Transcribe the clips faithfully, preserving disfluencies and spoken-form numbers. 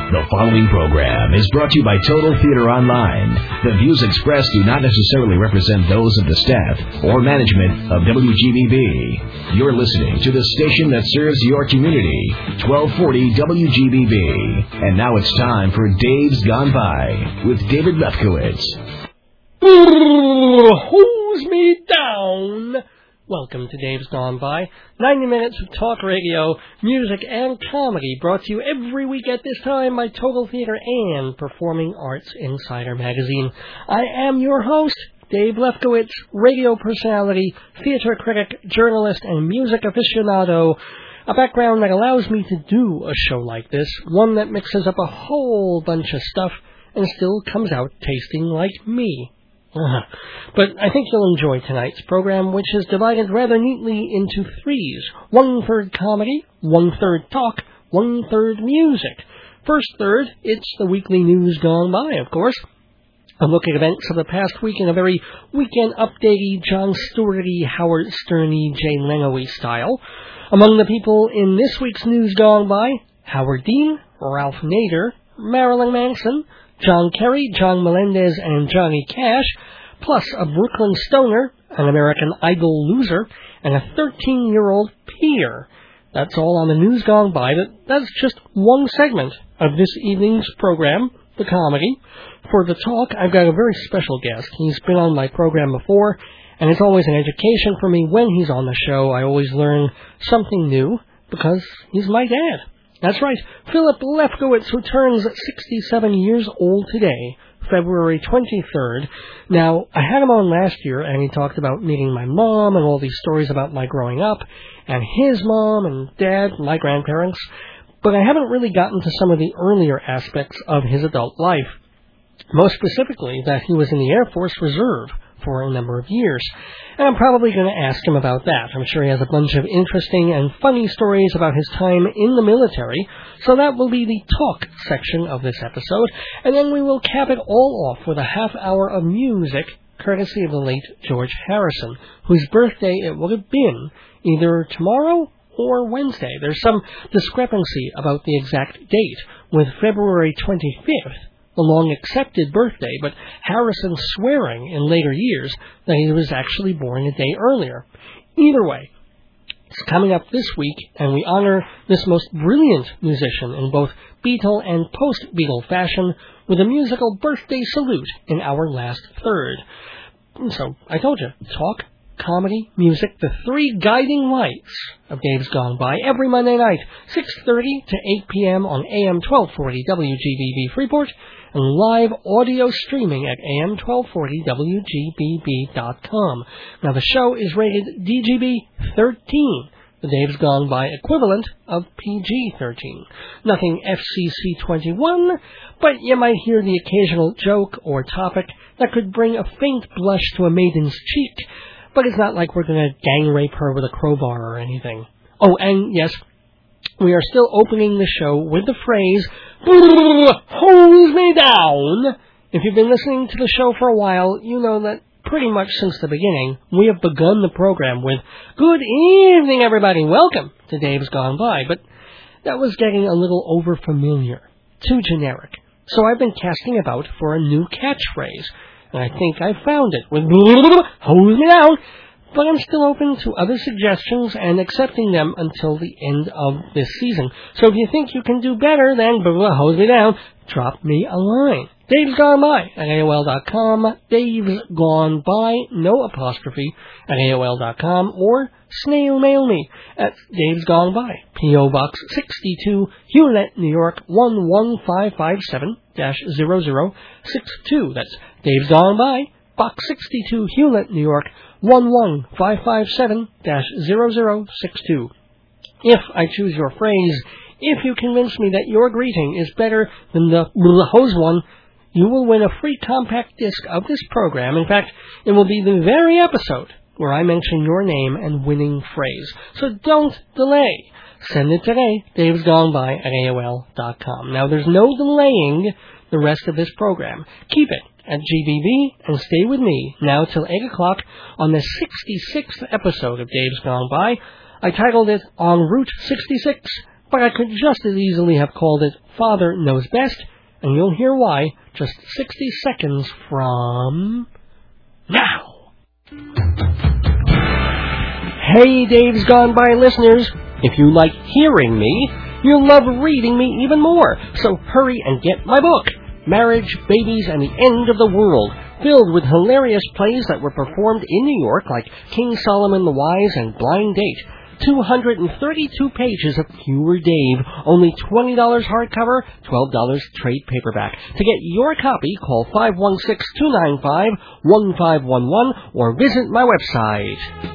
The following program is brought to you by Total Theater Online. The views expressed do not necessarily represent those of the staff or management of W G B B. You're listening to the station that serves your community, twelve forty W G B B. And now it's time for Dave's Gone By with David Lefkowitz. Hose me down! Welcome to Dave's Gone By, ninety minutes of talk radio, music, and comedy brought to you every week at this time by Total Theater and Performing Arts Insider magazine. I am your host, Dave Lefkowitz, radio personality, theater critic, journalist, and music aficionado. A background that allows me to do a show like this, one that mixes up a whole bunch of stuff and still comes out tasting like me. Uh-huh. But I think you'll enjoy tonight's program, which is divided rather neatly into threes. One-third comedy, one-third talk, one-third music. First third, it's the weekly news gone by, of course. A look at events of the past week in a very weekend updatey, Jon Stewart-y, Howard Stern-y, Jay Leno-y style. Among the people in this week's news gone by, Howard Dean, Ralph Nader, Marilyn Manson, John Kerry, John Melendez, and Johnny Cash, plus a Brooklyn stoner, an American Idol loser, and a thirteen-year-old peer. That's all on the news gone by, but that's just one segment of this evening's program, the comedy. For the talk, I've got a very special guest. He's been on my program before, and it's always an education for me when he's on the show. I always learn something new, because he's my dad. That's right, Philip Lefkowitz, who turns sixty-seven years old today, February twenty-third. Now, I had him on last year, and he talked about meeting my mom and all these stories about my growing up, and his mom and dad, my grandparents, but I haven't really gotten to some of the earlier aspects of his adult life. Most specifically, that he was in the Air Force Reserve for a number of years. And I'm probably going to ask him about that. I'm sure he has a bunch of interesting and funny stories about his time in the military, so that will be the talk section of this episode, and then we will cap it all off with a half hour of music, courtesy of the late George Harrison, whose birthday it would have been either tomorrow or Wednesday. There's some discrepancy about the exact date, with February twenty-fifth the long-accepted birthday, but Harrison swearing in later years that he was actually born a day earlier. Either way, it's coming up this week, and we honor this most brilliant musician in both Beatle and post-Beatle fashion with a musical birthday salute in our last third. So, I told you, talk, comedy, music, the three guiding lights of Dave's Gone By every Monday night, six thirty to eight p.m. on A M twelve forty W G B B Freeport, and live audio streaming at A M twelve forty W G B B dot com. Now, the show is rated D G B thirteen, the Dave's Gone By equivalent of P G thirteen. Nothing F C C twenty-one, but you might hear the occasional joke or topic that could bring a faint blush to a maiden's cheek, but it's not like we're going to gang rape her with a crowbar or anything. Oh, and yes, we are still opening the show with the phrase, hose me down. If you've been listening to the show for a while, you know that pretty much since the beginning, we have begun the program with, good evening, everybody, welcome to Dave's Gone By. But that was getting a little overfamiliar, too generic. So I've been casting about for a new catchphrase, and I think I found it with hose me down. But I'm still open to other suggestions and accepting them until the end of this season. So if you think you can do better than hose me down, drop me a line. Dave's Gone By at A O L dot com, Dave's Gone By, no apostrophe, at A O L dot com, or snail mail me at Dave's Gone By, P O Box sixty-two, Hewlett, New York, one one five five seven dash zero zero six two. That's Dave's Gone By, Box sixty-two, Hewlett, New York, one one five five seven dash zero zero six two. If I choose your phrase, if you convince me that your greeting is better than the hose one, you will win a free compact disc of this program. In fact, it will be the very episode where I mention your name and winning phrase. So don't delay. Send it today, Dave's Gone By at A O L dot com. Now, there's no delaying the rest of this program. Keep it at G B B and stay with me now till eight o'clock on the sixty-sixth episode of Dave's Gone By. I titled it On Route sixty-six, but I could just as easily have called it Father Knows Best, and you'll hear why just sixty seconds from now. Hey, Dave's Gone By listeners. If you like hearing me, you'll love reading me even more. So hurry and get my book, Marriage, Babies, and the End of the World, filled with hilarious plays that were performed in New York like King Solomon the Wise and Blind Date. two hundred thirty-two pages of pure Dave, only twenty dollars hardcover, twelve dollars trade paperback. To get your copy, call five one six, two nine five, one five one one or visit my website.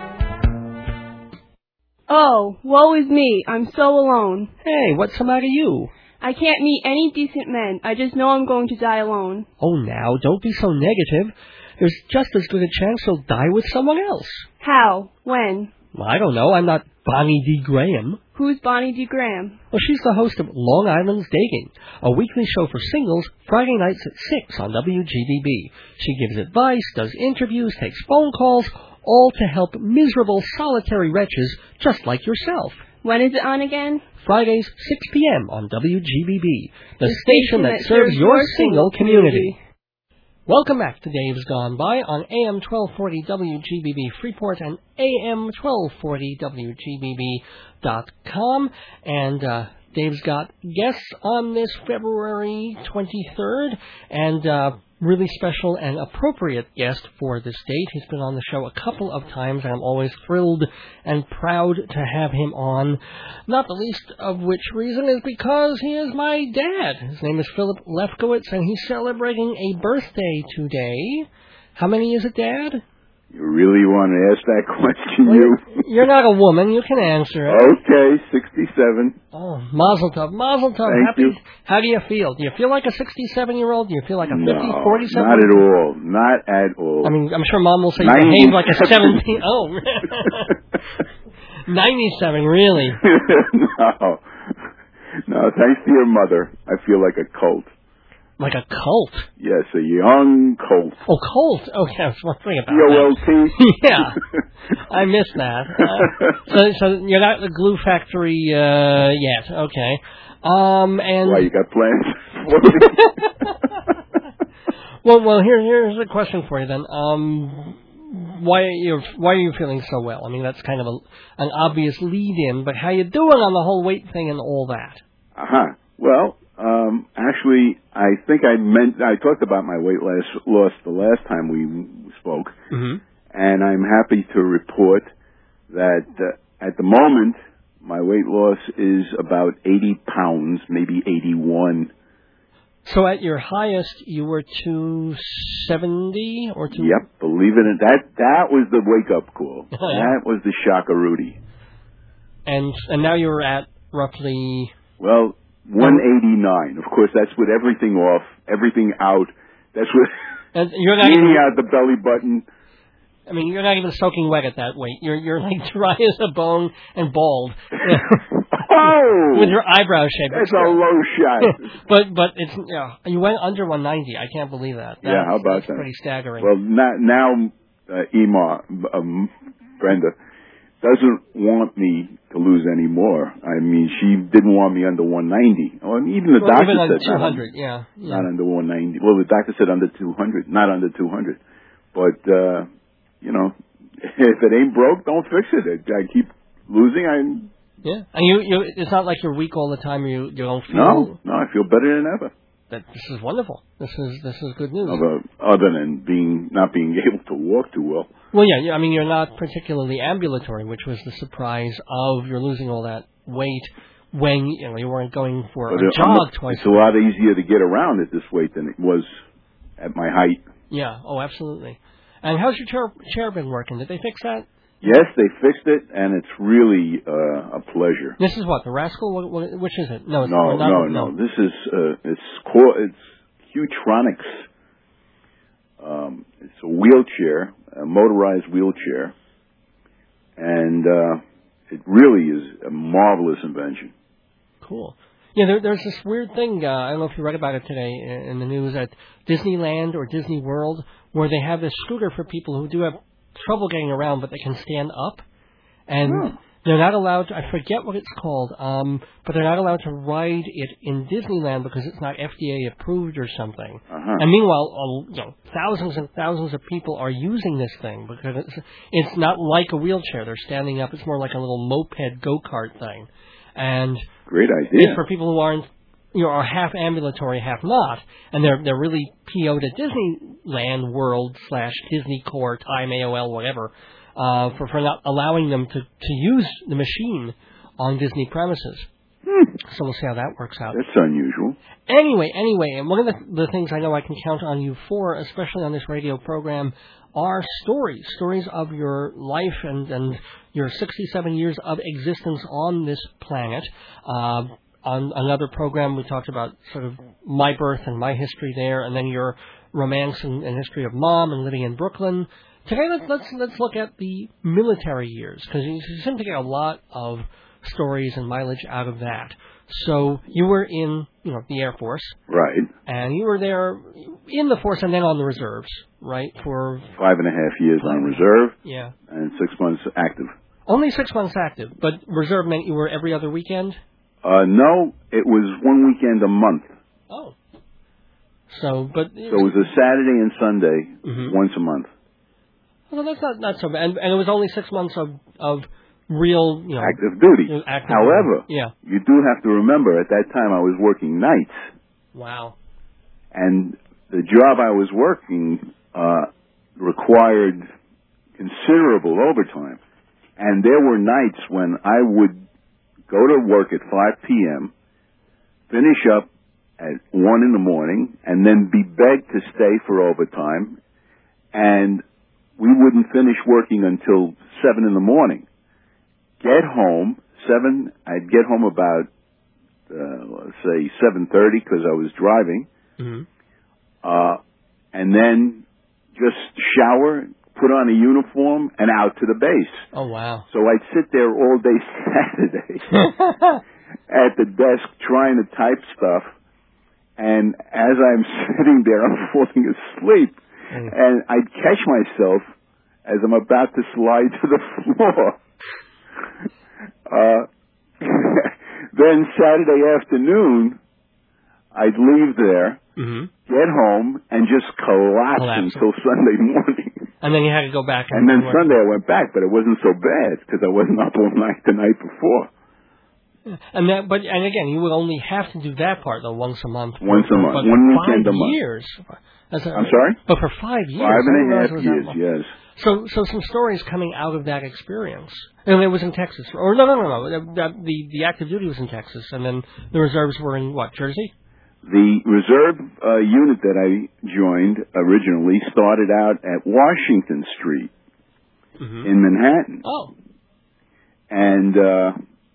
Oh, woe is me. I'm so alone. Hey, what's the matter you? I can't meet any decent men. I just know I'm going to die alone. Oh, now, don't be so negative. There's just as good a chance you'll die with someone else. How? When? Well, I don't know. I'm not Bonnie D. Graham. Who's Bonnie D. Graham? Well, she's the host of Long Island's Dating, a weekly show for singles, Friday nights at six on W G B B. She gives advice, does interviews, takes phone calls, all to help miserable, solitary wretches just like yourself. When is it on again? Fridays, six p.m. on W G B B, the, the station, station that, that serves your single community. community. Welcome back to Dave's Gone By on A M twelve forty W G B B Freeport and A M twelve forty W G B B dot com. And uh, Dave's got guests on this February twenty-third, and uh, really special and appropriate guest for this date. He's been on the show a couple of times, and I'm always thrilled and proud to have him on, not the least of which reason is because he is my dad. His name is Philip Lefkowitz, and he's celebrating a birthday today. How many is it, Dad? You really want to ask that question, well, you? You're not a woman. You can answer it. Okay, sixty-seven. Oh, mazel tov. Mazel tov. Thank Happy. you. How do you feel? Do you feel like a sixty-seven-year-old? Do you feel like a fifty, no, forty-seven? not at all. Not at all. I mean, I'm sure Mom will say you behave like a seventeen. Oh. ninety-seven, really? no. No, thanks to your mother, I feel like a cult. Like a cult? Yes, a young cult. Oh, cult. Oh, yeah, I was wondering about C O L T? that. Yeah, I missed that. Uh, so, so you're not the Glue Factory uh, yet. Okay. Um, and Why, you got plans? well, well, here, here's a question for you then. Um, why are you why are you feeling so well? I mean, that's kind of a, an obvious lead-in, but how you doing on the whole weight thing and all that? Uh huh. Well. Um, actually, I think I meant, I talked about my weight loss, loss the last time we spoke, mm-hmm. and I'm happy to report that uh, at the moment, my weight loss is about eighty pounds, maybe eighty-one. So at your highest, you were two seventy or two? Yep, believe it or not, that, that was the wake-up call. Oh, yeah. That was the shock of Rudy. And, and now you're at roughly... Well... one eighty-nine. Of course, that's with everything off, everything out. That's with and you're not eating even, out the belly button. I mean, you're not even soaking wet at that weight. You're you're like dry as a bone and bald. Oh, with your eyebrows shaved. That's a low shot. but but it's yeah. You went under one ninety. I can't believe that. That's, yeah, how about that's that? Pretty staggering. Well, now, now uh, Ema, um, Brenda, doesn't want me to lose any more. I mean, she didn't want me under one ninety. Or even the well, doctor even under said two hundred. Not, yeah, yeah, not under one ninety. Well, the doctor said under two hundred, not under two hundred. But uh, you know, if it ain't broke, don't fix it. I keep losing. I yeah, and you, you, it's not like you're weak all the time. You, you don't feel. No, no, I feel better than ever. That this is wonderful. This is this is good news. Other, other than being not being able to walk too well. Well, yeah, I mean, you're not particularly ambulatory, which was the surprise of you're losing all that weight when you know you weren't going for but a it, jog a, twice. It's a lot easier to get around at this weight than it was at my height. Yeah. Oh, absolutely. And how's your chair, chair been working? Did they fix that? Yes, they fixed it, and it's really uh, a pleasure. This is what, the Rascal? What, what, which is it? No, it's no, not, no, no, no. This is uh, it's core. It's Hutronics. Um, it's a wheelchair, a motorized wheelchair, and uh, it really is a marvelous invention. Cool. Yeah, there, there's this weird thing. Uh, I don't know if you read about it today in the news at Disneyland or Disney World, where they have this scooter for people who do have trouble getting around, but they can stand up. And oh. They're not allowed to, I forget what it's called, um, but they're not allowed to ride it in Disneyland because it's not F D A approved or something. Uh-huh. And meanwhile, uh, you know, thousands and thousands of people are using this thing because it's, it's not like a wheelchair. They're standing up. It's more like a little moped go-kart thing. And great idea. it's for people who aren't, you know, are half ambulatory, half not, and they're they're really P O'd at Disneyland World slash Disney Core, Time, A O L, whatever. Uh, for, for not allowing them to, to use the machine on Disney premises. Hmm. So we'll see how that works out. That's unusual. Anyway, anyway, and one of the, the things I know I can count on you for, especially on this radio program, are stories. Stories of your life and, and your sixty-seven years of existence on this planet. Uh, on another program, we talked about sort of my birth and my history there, and then your romance and, and history of Mom and living in Brooklyn. Today, let's let's let's look at the military years because you seem to get a lot of stories and mileage out of that. So you were in, you know, the Air Force, right? And you were there in the force and then on the reserves, right? For five and a half years on reserve, yeah, and six months active. Only six months active, but reserve meant you were every other weekend. Uh, no, it was one weekend a month. Oh, so but it so it was a Saturday and Sunday mm-hmm. once a month. Well, that's not, not so bad. And, and it was only six months of, of real, you know... Active duty. Active However, duty. Yeah. you do have to remember, at that time I was working nights. Wow. And the job I was working uh, required considerable overtime. And there were nights when I would go to work at five p.m., finish up at one in the morning, and then be begged to stay for overtime, and we wouldn't finish working until seven in the morning. Get home, seven, I'd get home about, uh, let's say seven thirty because I was driving. Mm-hmm. Uh, and then just shower, put on a uniform, and out to the base. Oh, wow. So I'd sit there all day Saturday at the desk trying to type stuff. And as I'm sitting there, I'm falling asleep. Mm. And I'd catch myself as I'm about to slide to the floor. uh, then Saturday afternoon, I'd leave there, mm-hmm. get home, and just collapse, collapse until Sunday morning. And then you had to go back. And, and then work. Sunday I went back, but it wasn't so bad because I wasn't up all night the night before. And that, but and again, you would only have to do that part though once a month. Once a month, but one for weekend five a month. Years. A, I'm sorry. But for five years, five and a half years, yes. So, so some stories coming out of that experience, and it was in Texas, or no, no, no, no. The the, the active duty was in Texas, and then the reserves were in what, Jersey? The reserve uh, unit that I joined originally started out at Washington Street mm-hmm. in Manhattan. Oh. And uh,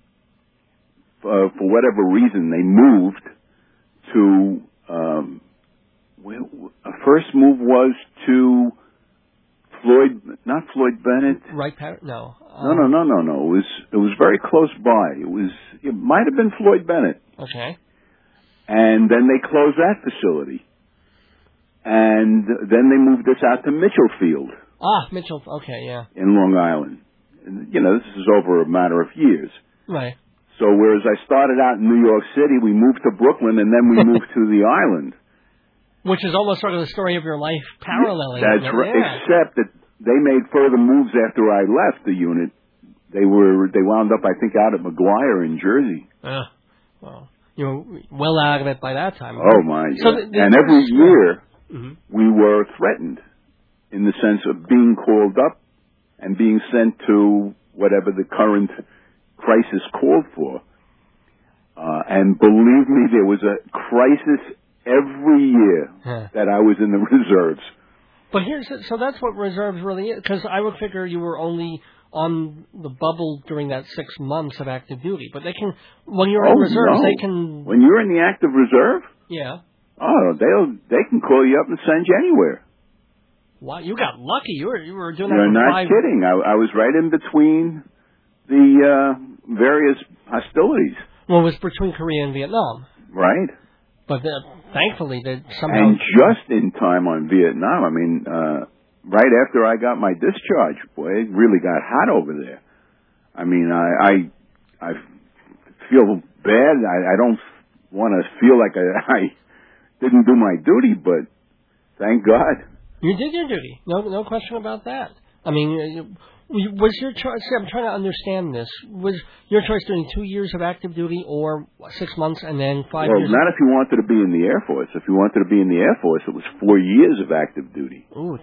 uh, for whatever reason, they moved to. Um, well, a first move was to Floyd, not Floyd Bennett. Right, Pat? No. Um, no, no, no, no, no. It was it was very close by. It was it might have been Floyd Bennett. Okay. And then they closed that facility. And then they moved us out to Mitchell Field. Ah, Mitchell, okay, yeah. In Long Island. And, you know, this is over a matter of years. Right. So whereas I started out in New York City, we moved to Brooklyn, and then we moved to the island. Which is almost sort of the story of your life paralleling. That's right, yeah. Except that they made further moves after I left the unit. They were they wound up, I think, out at McGuire in Jersey. Uh, well, you were well out of it by that time. Oh, my. So yeah. the, the and every year, mm-hmm. we were threatened in the sense of being called up and being sent to whatever the current crisis called for. Uh, and believe me, there was a crisis every year huh. that I was in the reserves. But here's so that's what reserves really is, because I would figure you were only on the bubble during that six months of active duty. But they can, when you're oh, in reserves, no. they can. When you're in the active reserve, yeah. Oh, they'll they can call you up and send you anywhere. Wow, you got lucky. You were you were doing you're that. You're not five... kidding. I, I was right in between the uh, various hostilities. Well, it was between Korea and Vietnam. Right. But uh, thankfully, they somehow... And just in time on Vietnam. I mean, uh, right after I got my discharge, boy, it really got hot over there. I mean, I I, I feel bad. I, I don't want to feel like I, I didn't do my duty, but thank God. You did your duty. No, no question about that. I mean, was your choice? I'm trying to understand this. Was your choice doing two years of active duty, or six months and then five well, years? Well, not if you wanted to be in the Air Force. If you wanted to be in the Air Force, it was four years of active duty. Ouch.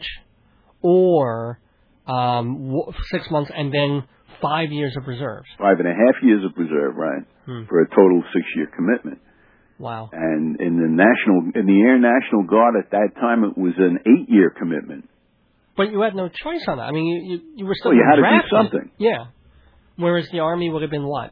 Or um, six months and then five years of reserves. Five and a half years of reserve, right? Hmm. For a total six-year commitment. Wow. And in the national, in the Air National Guard at that time, it was an eight-year commitment. But you had no choice on that. I mean, you you, you were still well, you had drafted. to do something. Yeah. Whereas the Army would have been what?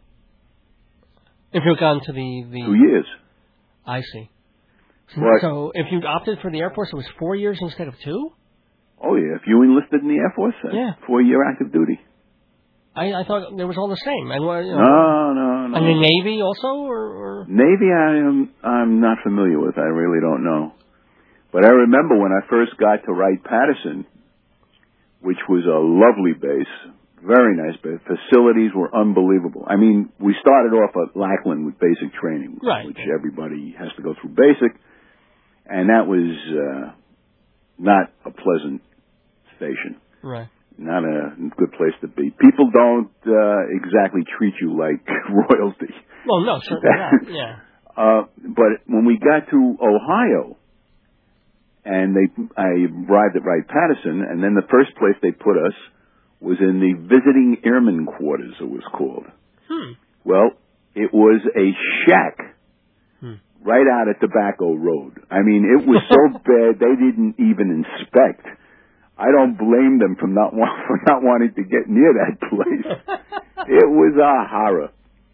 If you had gone to the, the... Two years. I see. So, what? so if you opted for the Air Force, it was four years instead of two? Oh, yeah. If you enlisted in the Air Force, uh, yeah. four-year active duty. I, I thought it was all the same. And, you know, no, no, no. And the Navy also, or, or Navy? I am I'm not familiar with. I really don't know. But I remember when I first got to Wright-Patterson, which was a lovely base, very nice base. Facilities were unbelievable. I mean, we started off at Lackland with basic training, right. which everybody has to go through basic, and that was uh, not a pleasant station. Right. Not a good place to be. People don't uh, exactly treat you like royalty. Well, no, certainly not. Yeah. Uh, but when we got to Ohio, and they, I arrived at Wright-Patterson, and then the first place they put us was in the Visiting Airman Quarters, it was called. Hmm. Well, it was a shack hmm. right out at Tobacco Road. I mean, it was so bad they didn't even inspect. I don't blame them for not want, for not wanting to get near that place. It was a horror.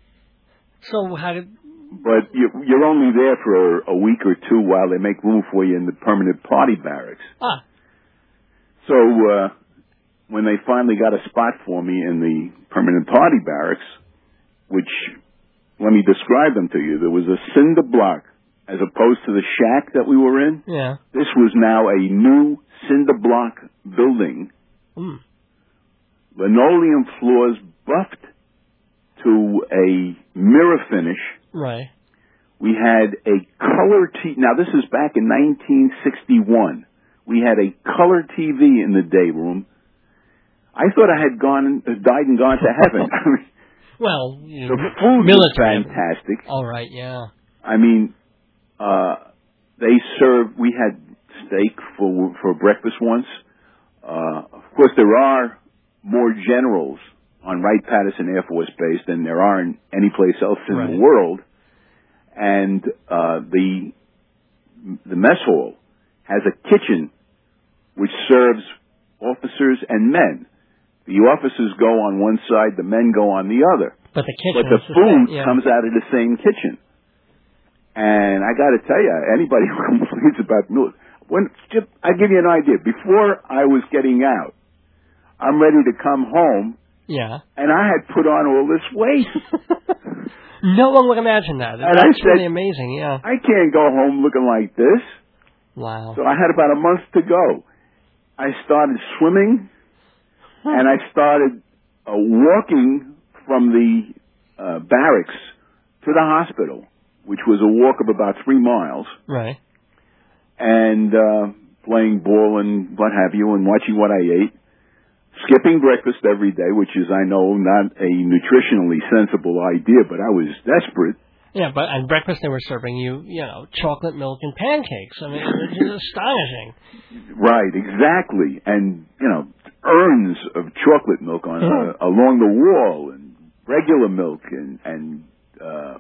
So how did? But you, you're only there for a week or two while they make room for you in the permanent party barracks. Ah. So uh, when they finally got a spot for me in the permanent party barracks, which let me describe them to you, there was a cinder block as opposed to the shack that we were in. Yeah. This was now a new cinder block building. Mm. Linoleum floors buffed to a mirror finish. Right. We had a color T V. Now, this is back in nineteen sixty-one. We had a color T V in the day room. I thought I had gone, died and gone to heaven. I mean, well, you the know, food military. was fantastic. All right, yeah. I mean, uh, they served, we had steak for for breakfast once. Uh, of course, there are more generals on Wright-Patterson Air Force Base than there are in any place else in right. the world. And uh, the the mess hall has a kitchen which serves officers and men. The officers go on one side, the men go on the other. But the kitchen, but the is food the same, yeah. comes out of the same kitchen. And I got to tell you, anybody who complains about milk, when just, I give you an idea. Before I was getting out, I'm ready to come home. Yeah. And I had put on all this weight. No one would imagine that. And That's I said, really amazing, yeah. I can't go home looking like this. Wow. So I had about a month to go. I started swimming, and I started uh, walking from the uh, barracks to the hospital, which was a walk of about three miles. Right. And uh, playing ball and what have you, and watching what I ate. Skipping breakfast every day, which is, I know, not a nutritionally sensible idea, but I was desperate. Yeah, but at breakfast they were serving you, you know, chocolate milk and pancakes. I mean, it was astonishing. Right, exactly. And, you know, urns of chocolate milk on uh, along the wall, and regular milk, and, and uh,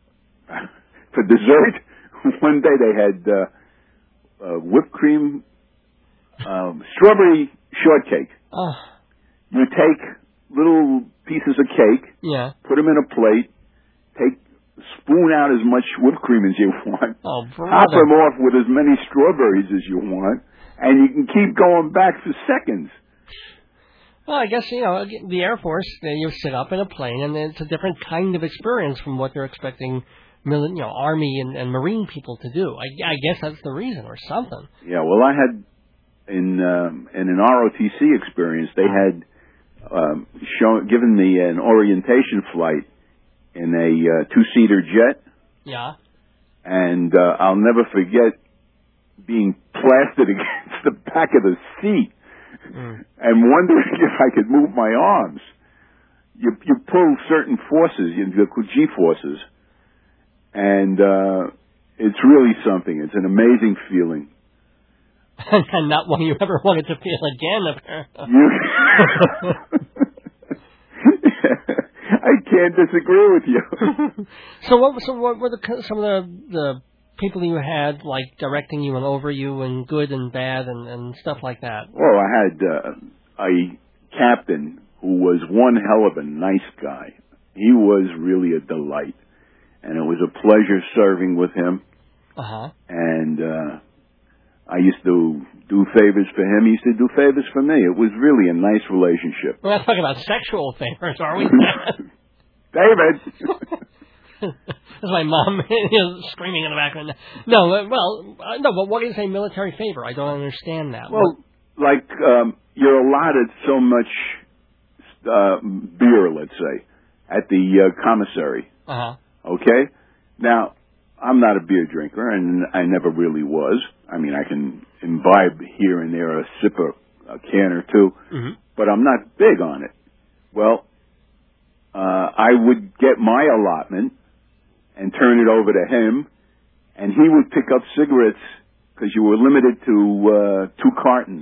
for dessert, one day they had uh, uh, whipped cream, um, strawberry shortcake. Oh. You take little pieces of cake, yeah. put them in a plate, take spoon out as much whipped cream as you want, oh, top them off with as many strawberries as you want, and you can keep going back for seconds. Well, I guess, you know, the Air Force, you sit up in a plane, and it's a different kind of experience from what they're expecting, you know, Army and, and Marine people to do. I, I guess that's the reason, or something. Yeah, well, I had... In um, in an R O T C experience, they had um, shown, given me an orientation flight in a uh, two-seater jet. Yeah. And uh, I'll never forget being plastered against the back of the seat mm. and wondering if I could move my arms. You you pull certain forces, you know, G-forces, and uh, it's really something. It's an amazing feeling. And not one you ever wanted to feel again, apparently. You I can't disagree with you. So what? So what were the some of the the people you had like directing you and over you, and good and bad and, and stuff like that? Well, I had uh, a captain who was one hell of a nice guy. He was really a delight, and it was a pleasure serving with him. Uh huh. And uh, I used to do favors for him. He used to do favors for me. It was really a nice relationship. We're not talking about sexual favors, are we? David! That's my mom screaming in the background. No, well, uh, no, but what is a military favor? I don't understand that. Well, like um, you're allotted so much uh, beer, let's say, at the uh, commissary. Uh-huh. Okay? Now, I'm not a beer drinker, and I never really was. I mean, I can imbibe here and there a sip of a can or two, mm-hmm. but I'm not big on it. Well, uh, I would get my allotment and turn it over to him, and he would pick up cigarettes because you were limited to uh, two cartons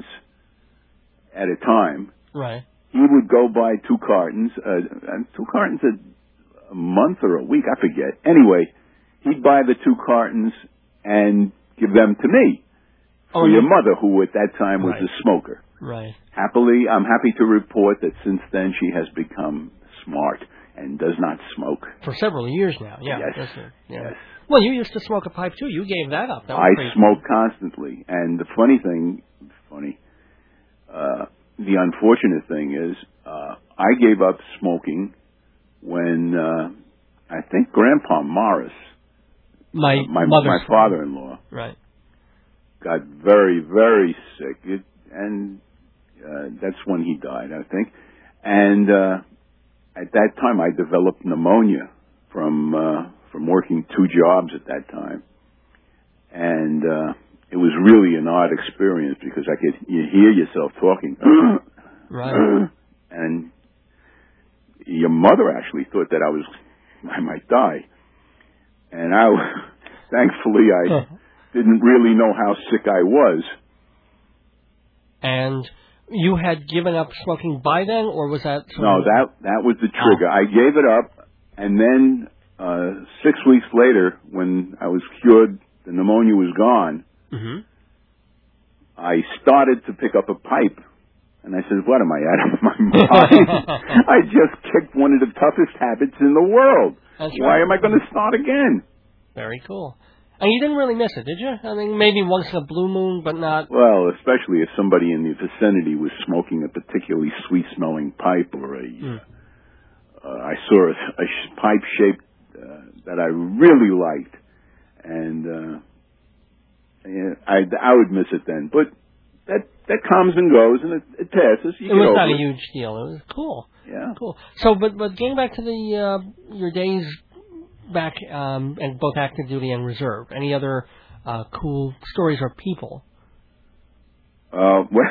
at a time. Right. He would go buy two cartons, uh, two cartons a, a month or a week, I forget. Anyway, he'd buy the two cartons and give them to me for oh, your yeah. mother, who at that time was right. a smoker. Right. Happily, I'm happy to report that since then she has become smart and does not smoke. For several years now, yeah. Yes. That's it. Yeah. Yes. Well, you used to smoke a pipe, too. You gave that up. That was I crazy. smoke constantly. And the funny thing, funny, uh, the unfortunate thing is, uh, I gave up smoking when, uh, I think Grandpa Morris, my, uh, my, mother's my father-in-law, right. got very, very sick. It, and uh, that's when he died, I think. And uh, at that time, I developed pneumonia from uh, from working two jobs at that time, and uh, it was really an odd experience because I could you hear yourself talking, right? And your mother actually thought that I was I might die, and I thankfully I didn't really know how sick I was. And you had given up smoking by then, or was that... No, that that was the trigger. Oh. I gave it up, and then uh, six weeks later, when I was cured, the pneumonia was gone, mm-hmm. I started to pick up a pipe. And I said, what, am I out of my mind? I just kicked one of the toughest habits in the world. That's Why right. am I going to start again? Very cool. And you didn't really miss it, did you? I mean, maybe once in a blue moon, but not... Well, especially if somebody in the vicinity was smoking a particularly sweet-smelling pipe or a... Mm. Uh, I saw a, a pipe shape uh, that I really liked, and uh, yeah, I, I would miss it then. But that that comes and goes, and it, it passes. You it was not it. a huge deal. It was cool. Yeah. Cool. So, but, but getting back to the uh, your days... back um, and both active duty and reserve. Any other uh, cool stories or people? Uh, well,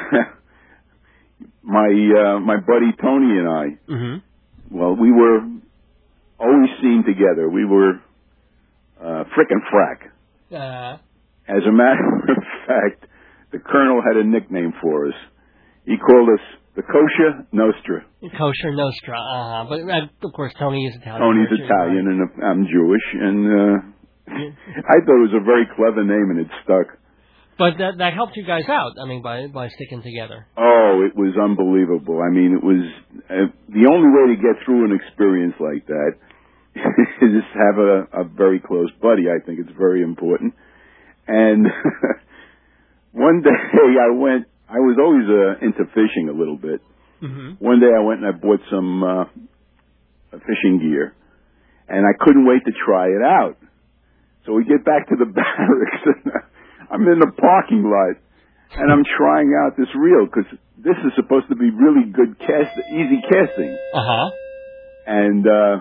my uh, my buddy Tony and I. Mm-hmm. Well, we were always seen together. We were uh, frickin' frack. Uh, As a matter of fact, the colonel had a nickname for us. He called us the Kosher Nostra. Kosher Nostra, uh-huh. But, uh, of course, Tony is Italian. Tony's Italian, right? And I'm Jewish, and uh, I thought it was a very clever name, and it stuck. But that that helped you guys out, I mean, by by sticking together. Oh, it was unbelievable. I mean, it was uh, the only way to get through an experience like that is have a, a very close buddy. I think it's very important. And one day I went, I was always uh, into fishing a little bit. Mm-hmm. One day I went and I bought some uh, fishing gear, and I couldn't wait to try it out. So we get back to the barracks, and I'm in the parking lot, and I'm trying out this reel, because this is supposed to be really good cast, easy casting. Uh-huh. And uh,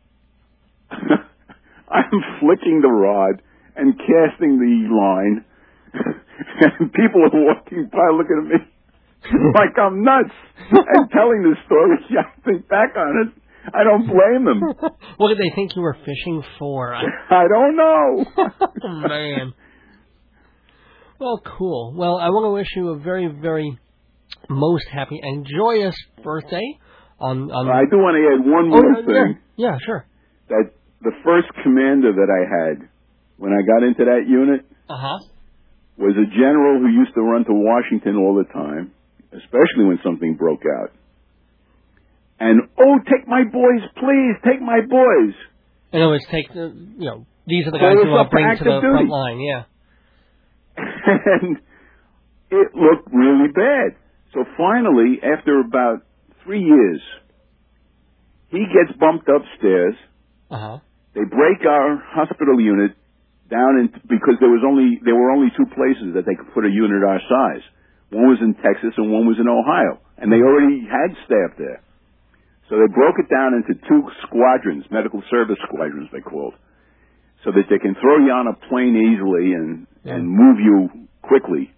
I'm flicking the rod and casting the line, and people are walking by looking at me like I'm nuts and telling the story. I think back on it, I don't blame them. What did they think you were fishing for? I, I don't know. Oh, man. Well, cool. Well, I want to wish you a very, very most happy and joyous birthday. On, on I do want to add one oh, more yeah, thing. Yeah, yeah, sure. That the first commander that I had when I got into that unit uh-huh. was a general who used to run to Washington all the time, especially when something broke out. And, oh, take my boys, please, take my boys. In other words, take the, you know, these are the guys you want to bring to the duty. Front line, yeah. And it looked really bad. So finally, after about three years, he gets bumped upstairs. Uh-huh. They break our hospital unit down in, because there was only, there were only two places that they could put a unit our size. One was in Texas and one was in Ohio. And they already had staff there. So they broke it down into two squadrons, medical service squadrons they called, so that they can throw you on a plane easily and, yeah. and move you quickly.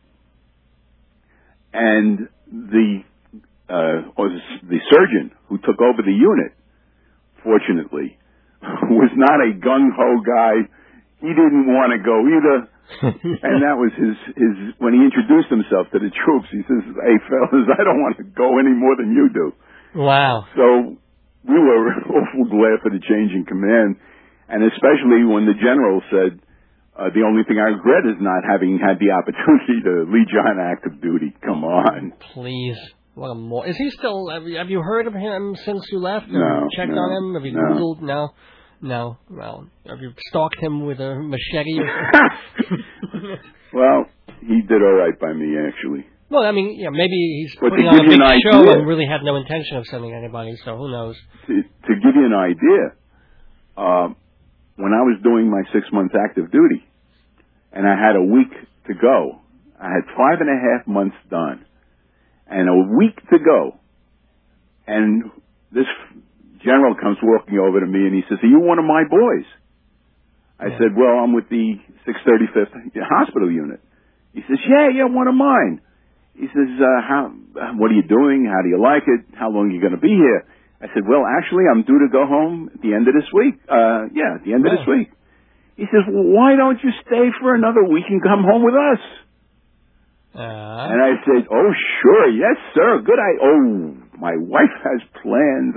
And the, uh, or the surgeon who took over the unit, fortunately, was not a gung-ho guy. He didn't want to go either. And that was his, his, when he introduced himself to the troops, he says, "Hey fellas, I don't want to go any more than you do." Wow. So we were awful glad for the change in command, and especially when the general said, uh, the only thing I regret is not having had the opportunity to lead you on active duty. Come on. Please. What a more. Is he still, have you, have you heard of him since you left? Have no. you checked no, on him? Have you no. Googled? No. No. Well, have you stalked him with a machete or something? Well, he did all right by me, actually. Well, I mean, yeah, maybe he's but putting on a big an show idea, and really had no intention of sending anybody, so who knows. To, to give you an idea, uh, when I was doing my six months active duty, and I had a week to go, I had five and a half months done, and a week to go, and this general comes walking over to me and he says, "Are you one of my boys?" I yeah. said, "Well, I'm with the six thirty-fifth Hospital Unit." He says, "Yeah, yeah, one of mine." He says, uh, how, what are you doing? How do you like it? How long are you going to be here? I said, "Well, actually, I'm due to go home at the end of this week. Uh, yeah, at the end yeah. of this week." He says, "Well, why don't you stay for another week and come home with us?" Uh, and I said, "Oh, sure. Yes, sir. Good. I, oh, my wife has plans."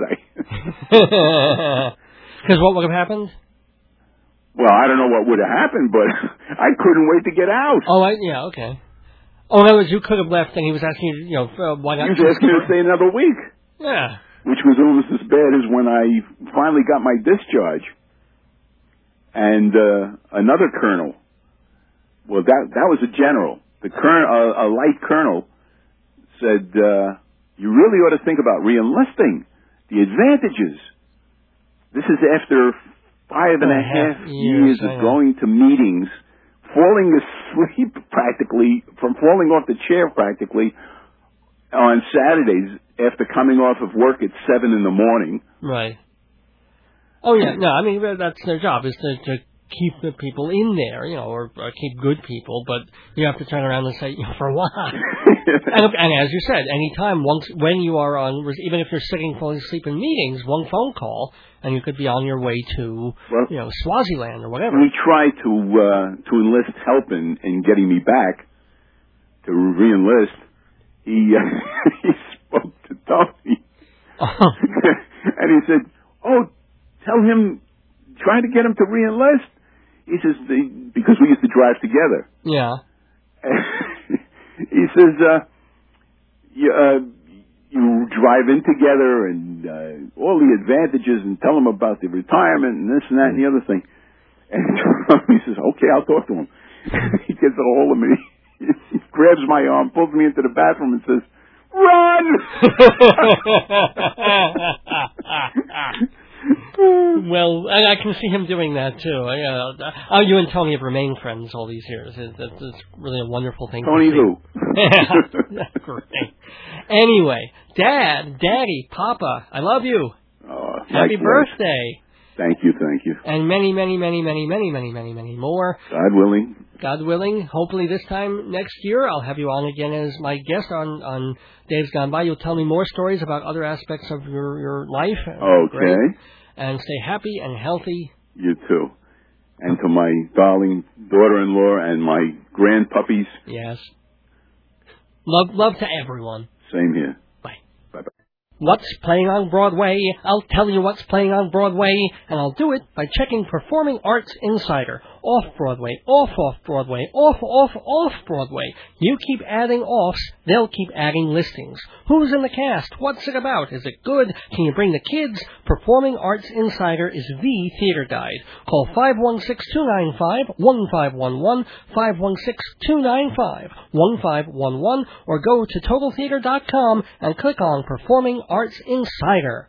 Because what would have happened? Well, I don't know what would have happened, but I couldn't wait to get out. Oh, I, yeah, okay. Oh, in other words, you could have left, and he was asking you, you know, uh, why not? He was asking me to stay another week. Yeah. Which was almost as bad as when I finally got my discharge. And uh, another colonel, well, that that was a general. The colonel, uh, a light colonel, said, uh, "You really ought to think about re-enlisting. The advantages." This is after five and a half years of going to meetings, falling asleep practically, from falling off the chair practically on Saturdays after coming off of work at seven in the morning. Right. Oh, yeah. No, I mean, that's their job, is to, to keep the people in there, you know, or, or keep good people, but you have to turn around and say, you know, for what? and, and as you said, any time, once, when you are on, even if you're sitting falling asleep in meetings, one phone call, and you could be on your way to, well, you know, Swaziland or whatever. We tried to uh, to enlist help in, in getting me back to re-enlist. He uh, he spoke to Tony, oh. and he said, "Oh, tell him, try to get him to re-enlist." He says, the, because we used to drive together. Yeah. He says, uh, you, uh, you drive in together and uh, all the advantages, and tell him about the retirement and this and that and the other thing. And he says, "Okay, I'll talk to him." He gets a hold of me. He grabs my arm, pulls me into the bathroom and says, "Run!" Well, I, I can see him doing that too. I, uh, oh, you and Tony have remained friends all these years. It, it, it's really a wonderful thing. Tony to see. who? Yeah, great. Anyway, Dad, Daddy, Papa, I love you. Oh, Happy likewise. birthday. Thank you, thank you. And many, many, many, many, many, many, many, many more. God willing. God willing, hopefully this time next year I'll have you on again as my guest on, on Dave's Gone By. You'll tell me more stories about other aspects of your, your life. Okay. Great. And stay happy and healthy. You too. And to my darling daughter-in-law and my grand puppies. Yes. Love, love to everyone. Same here. Bye. Bye-bye. What's playing on Broadway? I'll tell you what's playing on Broadway, and I'll do it by checking Performing Arts Insider. Off-Broadway, off-off-Broadway, off-off-off-Broadway. You keep adding offs, they'll keep adding listings. Who's in the cast? What's it about? Is it good? Can you bring the kids? Performing Arts Insider is the theater guide. Call five one six, two nine five, one five one one, five one six, two nine five, one five one one, or go to total theater dot com and click on Performing Arts Insider.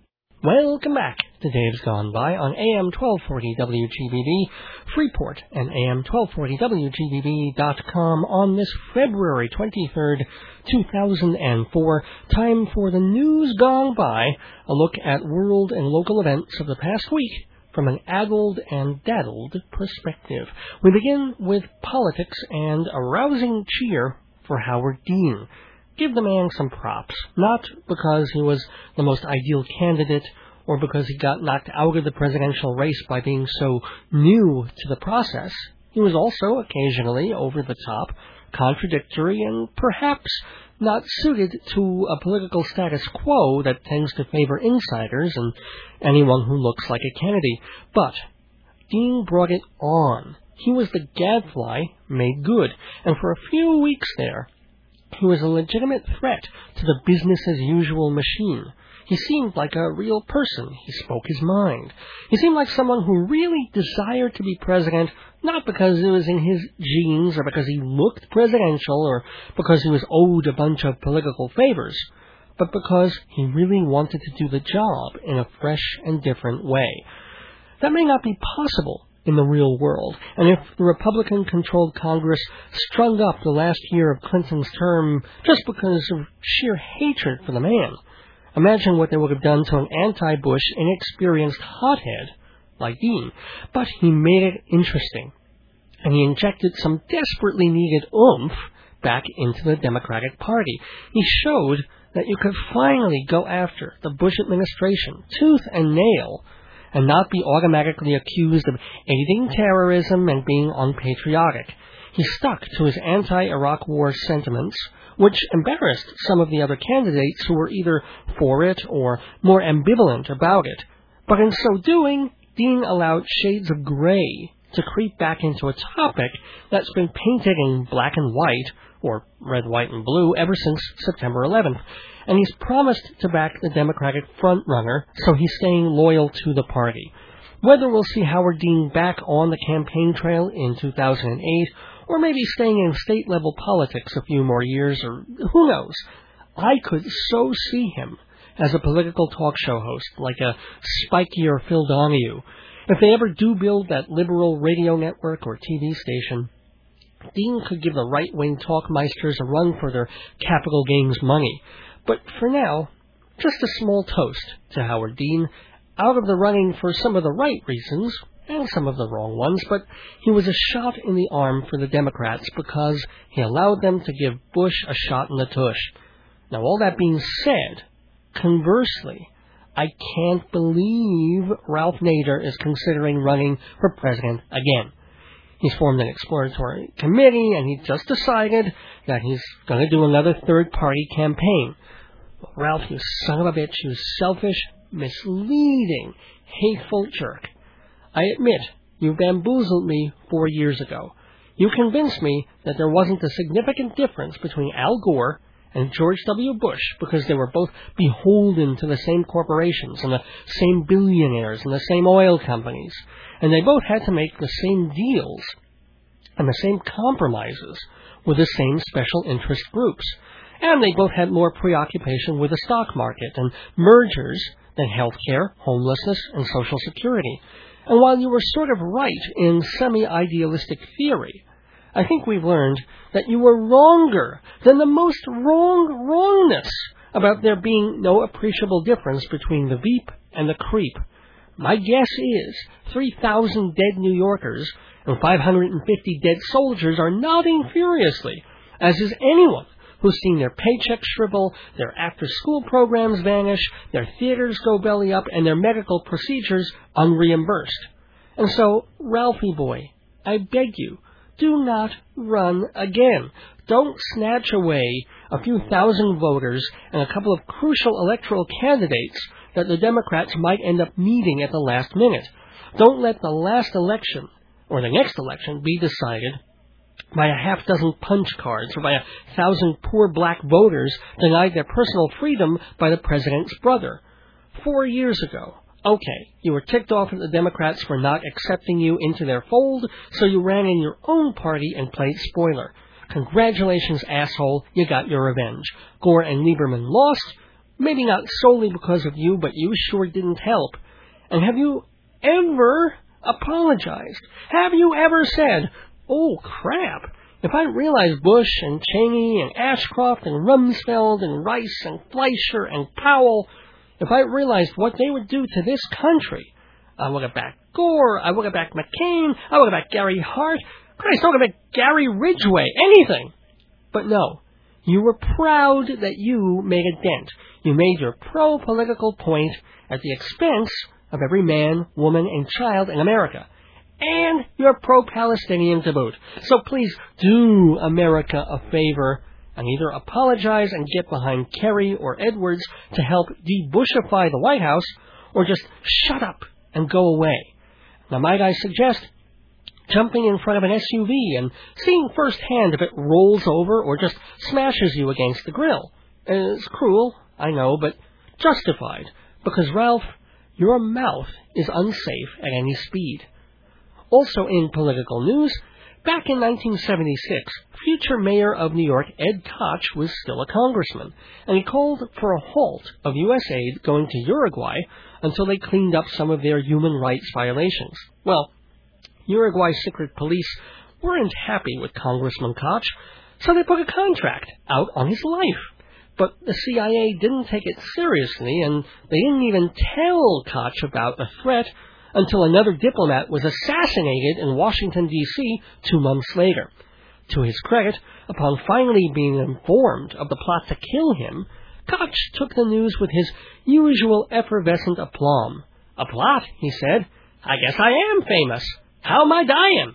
Welcome back to Dave's Gone By on A M twelve forty W G B B, Freeport, and A M twelve forty W G B B dot com on this February twenty-third, two thousand four. Time for the News Gone By, a look at world and local events of the past week from an addled and daddled perspective. We begin with politics and a rousing cheer for Howard Dean. Give the man some props, not because he was the most ideal candidate or because he got knocked out of the presidential race by being so new to the process. He was also occasionally over the top, contradictory, and perhaps not suited to a political status quo that tends to favor insiders and anyone who looks like a Kennedy. But Dean brought it on. He was the gadfly made good, and for a few weeks there, he was a legitimate threat to the business-as-usual machine. He seemed like a real person. He spoke his mind. He seemed like someone who really desired to be president, not because it was in his genes or because he looked presidential or because he was owed a bunch of political favors, but because he really wanted to do the job in a fresh and different way. That may not be possible in the real world, and if the Republican-controlled Congress strung up the last year of Clinton's term just because of sheer hatred for the man, imagine what they would have done to an anti-Bush, inexperienced hothead like Dean. But he made it interesting, and he injected some desperately needed oomph back into the Democratic Party. He showed that you could finally go after the Bush administration, tooth and nail, and not be automatically accused of aiding terrorism and being unpatriotic. He stuck to his anti-Iraq war sentiments, which embarrassed some of the other candidates who were either for it or more ambivalent about it. But in so doing, Dean allowed shades of gray to creep back into a topic that's been painted in black and white, or red, white, and blue, ever since September eleventh. And he's promised to back the Democratic frontrunner, so he's staying loyal to the party. Whether we'll see Howard Dean back on the campaign trail in two thousand eight, or maybe staying in state-level politics a few more years, or who knows, I could so see him as a political talk show host, like a spikier Phil Donahue. If they ever do build that liberal radio network or T V station, Dean could give the right-wing talkmeisters a run for their capital gains money. But for now, just a small toast to Howard Dean, out of the running for some of the right reasons, and some of the wrong ones, but he was a shot in the arm for the Democrats because he allowed them to give Bush a shot in the tush. Now, all that being said, conversely, I can't believe Ralph Nader is considering running for president again. He's formed an exploratory committee, and he just decided that he's going to do another third-party campaign. Well, Ralph, you son of a bitch, you selfish, misleading, hateful jerk. I admit, you bamboozled me four years ago. You convinced me that there wasn't a significant difference between Al Gore and George W. Bush because they were both beholden to the same corporations and the same billionaires and the same oil companies, and they both had to make the same deals and the same compromises with the same special interest groups, and they both had more preoccupation with the stock market and mergers than healthcare, homelessness, and Social Security. And while you were sort of right in semi-idealistic theory, I think we've learned that you were wronger than the most wrong wrongness about there being no appreciable difference between the Veep and the Creep. My guess is three thousand dead New Yorkers and five hundred fifty dead soldiers are nodding furiously, as is anyone who's seen their paychecks shrivel, their after-school programs vanish, their theaters go belly up, and their medical procedures unreimbursed. And so, Ralphie boy, I beg you, do not run again. Don't snatch away a few thousand voters and a couple of crucial electoral candidates that the Democrats might end up needing at the last minute. Don't let the last election, or the next election, be decided by a half dozen punch cards or by a thousand poor black voters denied their personal freedom by the president's brother. Four years ago, okay, you were ticked off at the Democrats for not accepting you into their fold, so you ran in your own party and played spoiler. Congratulations, asshole, you got your revenge. Gore and Lieberman lost, maybe not solely because of you, but you sure didn't help. And have you ever apologized? Have you ever said, oh, crap, if I realized Bush and Cheney and Ashcroft and Rumsfeld and Rice and Fleischer and Powell, if I realized what they would do to this country, I would have backed Gore, I would have backed McCain, I would have backed Gary Hart, Christ, I would have backed Gary Ridgway, anything. But no, you were proud that you made a dent. You made your pro-political point at the expense of every man, woman, and child in America. And you're pro-Palestinian to boot. So please do America a favor and either apologize and get behind Kerry or Edwards to help de-Bushify the White House, or just shut up and go away. Now, might I suggest jumping in front of an S U V and seeing firsthand if it rolls over or just smashes you against the grill. It's cruel, I know, but justified, because, Ralph, your mouth is unsafe at any speed. Also in political news, back in nineteen seventy-six, future mayor of New York Ed Koch was still a congressman, and he called for a halt of U S aid going to Uruguay until they cleaned up some of their human rights violations. Well, Uruguay secret police weren't happy with Congressman Koch, so they put a contract out on his life. But the C I A didn't take it seriously, and they didn't even tell Koch about the threat until another diplomat was assassinated in Washington, D C two months later. To his credit, upon finally being informed of the plot to kill him, Koch took the news with his usual effervescent aplomb. A plot, he said. I guess I am famous. How am I dying?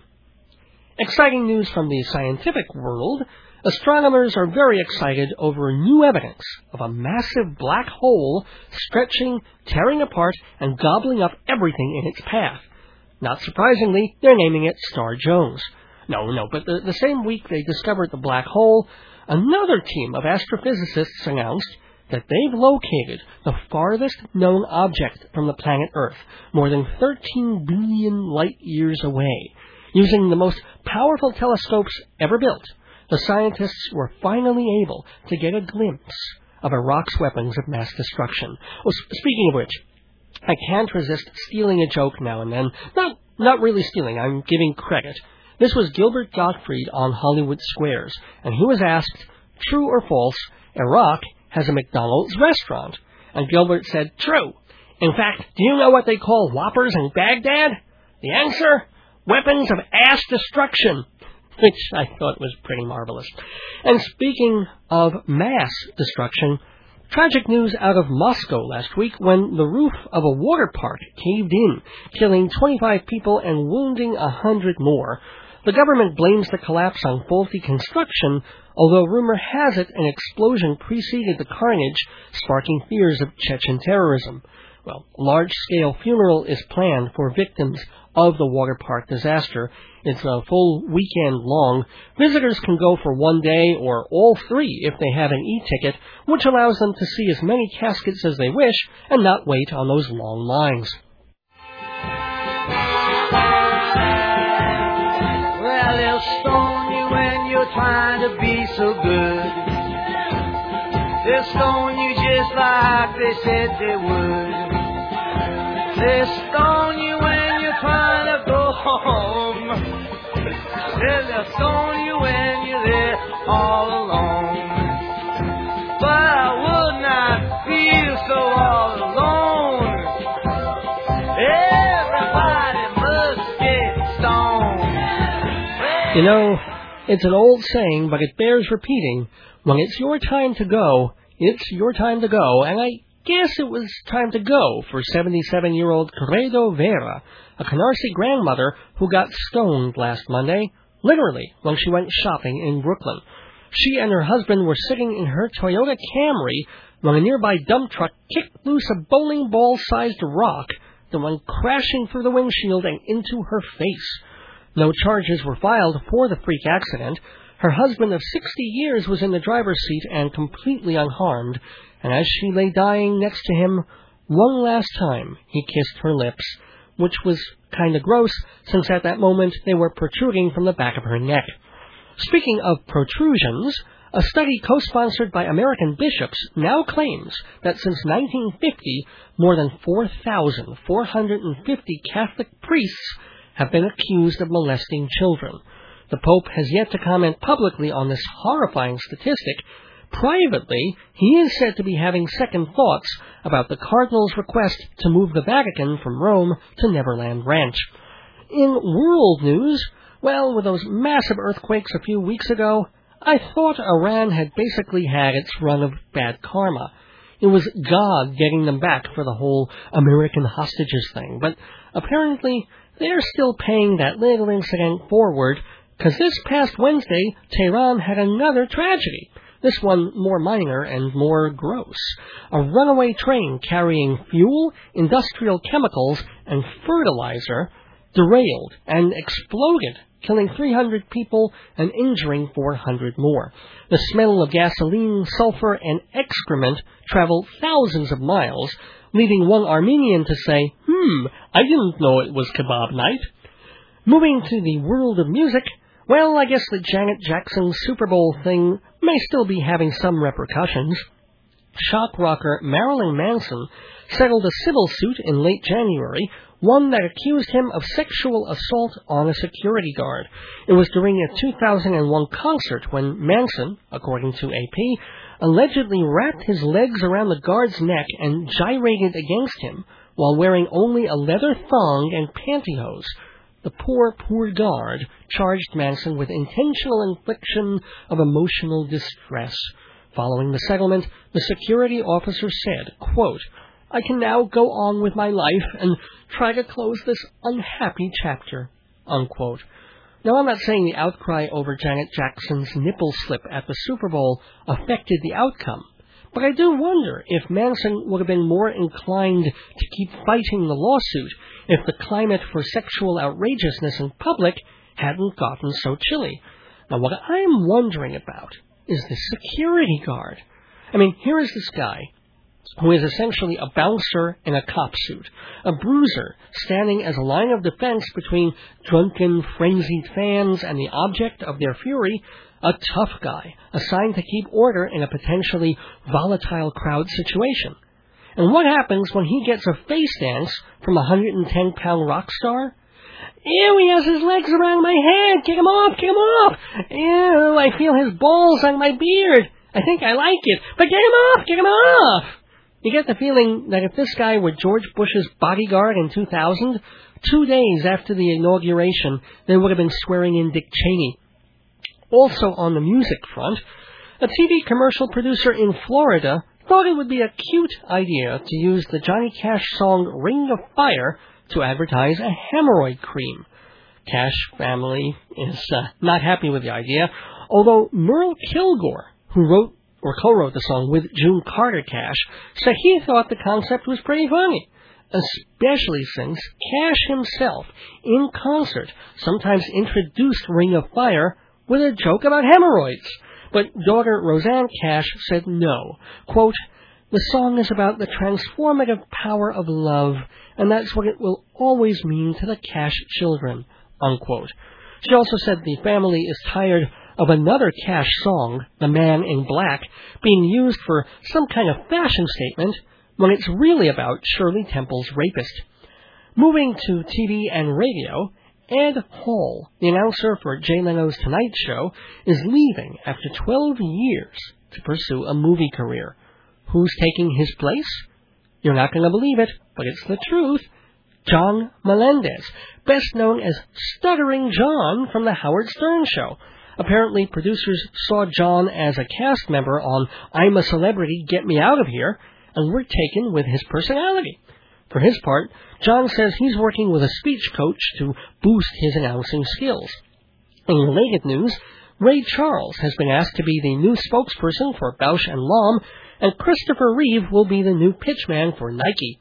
Exciting news from the scientific world. Astronomers are very excited over new evidence of a massive black hole stretching, tearing apart, and gobbling up everything in its path. Not surprisingly, they're naming it Star Jones. No, no, but the, the same week they discovered the black hole, another team of astrophysicists announced that they've located the farthest known object from the planet Earth, more than thirteen billion light-years away. Using the most powerful telescopes ever built, the scientists were finally able to get a glimpse of Iraq's weapons of mass destruction. Well, speaking of which, I can't resist stealing a joke now and then. Not, not really stealing, I'm giving credit. This was Gilbert Gottfried on Hollywood Squares, and he was asked, true or false, Iraq has a McDonald's restaurant. And Gilbert said, true. In fact, do you know what they call Whoppers in Baghdad? The answer? Weapons of ass destruction. Which I thought was pretty marvelous. And speaking of mass destruction, tragic news out of Moscow last week when the roof of a water park caved in, killing twenty-five people and wounding one hundred more. The government blames the collapse on faulty construction, although rumor has it an explosion preceded the carnage, sparking fears of Chechen terrorism. Well, a large-scale funeral is planned for victims of the water park disaster. It's a full weekend long. Visitors can go for one day or all three if they have an e-ticket, which allows them to see as many caskets as they wish and not wait on those long lines. Well, they'll stone you when you're trying to be so good. They'll stone you just like they said they would. They'll stone you when you're trying to go home. They'll stone you when you're there all alone. But I would not feel so all alone. Everybody must get stoned. You know, it's an old saying, but it bears repeating. When it's your time to go, it's your time to go. And I guess it was time to go for seventy-seven-year-old Credo Vera, a Canarsie grandmother who got stoned last Monday, literally, when she went shopping in Brooklyn. She and her husband were sitting in her Toyota Camry when a nearby dump truck kicked loose a bowling ball-sized rock that went crashing through the windshield and into her face. No charges were filed for the freak accident. Her husband of sixty years was in the driver's seat and completely unharmed, and as she lay dying next to him, one last time he kissed her lips, which was kind of gross, since at that moment they were protruding from the back of her neck. Speaking of protrusions, a study co-sponsored by American bishops now claims that since nineteen fifty, more than four thousand four hundred fifty Catholic priests have been accused of molesting children. The Pope has yet to comment publicly on this horrifying statistic. Privately, he is said to be having second thoughts about the Cardinal's request to move the Vatican from Rome to Neverland Ranch. In world news, well, with those massive earthquakes a few weeks ago, I thought Iran had basically had its run of bad karma. It was God getting them back for the whole American hostages thing, but apparently they're still paying that little incident forward, because this past Wednesday, Tehran had another tragedy. This one more minor and more gross. A runaway train carrying fuel, industrial chemicals, and fertilizer derailed and exploded, killing three hundred people and injuring four hundred more. The smell of gasoline, sulfur, and excrement traveled thousands of miles, leading one Armenian to say, hmm, I didn't know it was kebab night. Moving to the world of music, well, I guess the Janet Jackson Super Bowl thing may still be having some repercussions. Shock rocker Marilyn Manson settled a civil suit in late January, one that accused him of sexual assault on a security guard. It was during a two thousand one concert when Manson, according to A P, allegedly wrapped his legs around the guard's neck and gyrated against him while wearing only a leather thong and pantyhose. The poor, poor guard charged Manson with intentional infliction of emotional distress. Following the settlement, the security officer said, quote, I can now go on with my life and try to close this unhappy chapter, unquote. Now, I'm not saying the outcry over Janet Jackson's nipple slip at the Super Bowl affected the outcome, but I do wonder if Manson would have been more inclined to keep fighting the lawsuit if the climate for sexual outrageousness in public hadn't gotten so chilly. Now, what I'm wondering about is the security guard. I mean, here is this guy who is essentially a bouncer in a cop suit, a bruiser standing as a line of defense between drunken, frenzied fans and the object of their fury, a tough guy assigned to keep order in a potentially volatile crowd situation. And what happens when he gets a face dance from a one hundred ten pound rock star? Ew, he has his legs around my head. Kick him off, kick him off. Ew, I feel his balls on my beard. I think I like it. But get him off, get him off. You get the feeling that if this guy were George Bush's bodyguard in two thousand, two days after the inauguration, they would have been swearing in Dick Cheney. Also on the music front, a T V commercial producer in Florida thought it would be a cute idea to use the Johnny Cash song Ring of Fire to advertise a hemorrhoid cream. Cash family is uh, not happy with the idea, although Merle Kilgore, who wrote or co-wrote the song with June Carter Cash, said he thought the concept was pretty funny, especially since Cash himself, in concert, sometimes introduced Ring of Fire with a joke about hemorrhoids. But daughter Roseanne Cash said no. Quote, the song is about the transformative power of love, and that's what it will always mean to the Cash children, unquote. She also said the family is tired of another Cash song, The Man in Black, being used for some kind of fashion statement when it's really about Shirley Temple's rapist. Moving to T V and radio, Ed Hall, the announcer for Jay Leno's Tonight Show, is leaving after twelve years to pursue a movie career. Who's taking his place? You're not going to believe it, but it's the truth. John Melendez, best known as Stuttering John from The Howard Stern Show. Apparently, producers saw John as a cast member on I'm a Celebrity, Get Me Out of Here, and were taken with his personality. For his part, John says he's working with a speech coach to boost his announcing skills. In related news, Ray Charles has been asked to be the new spokesperson for Bausch and Lomb, and Christopher Reeve will be the new pitchman for Nike.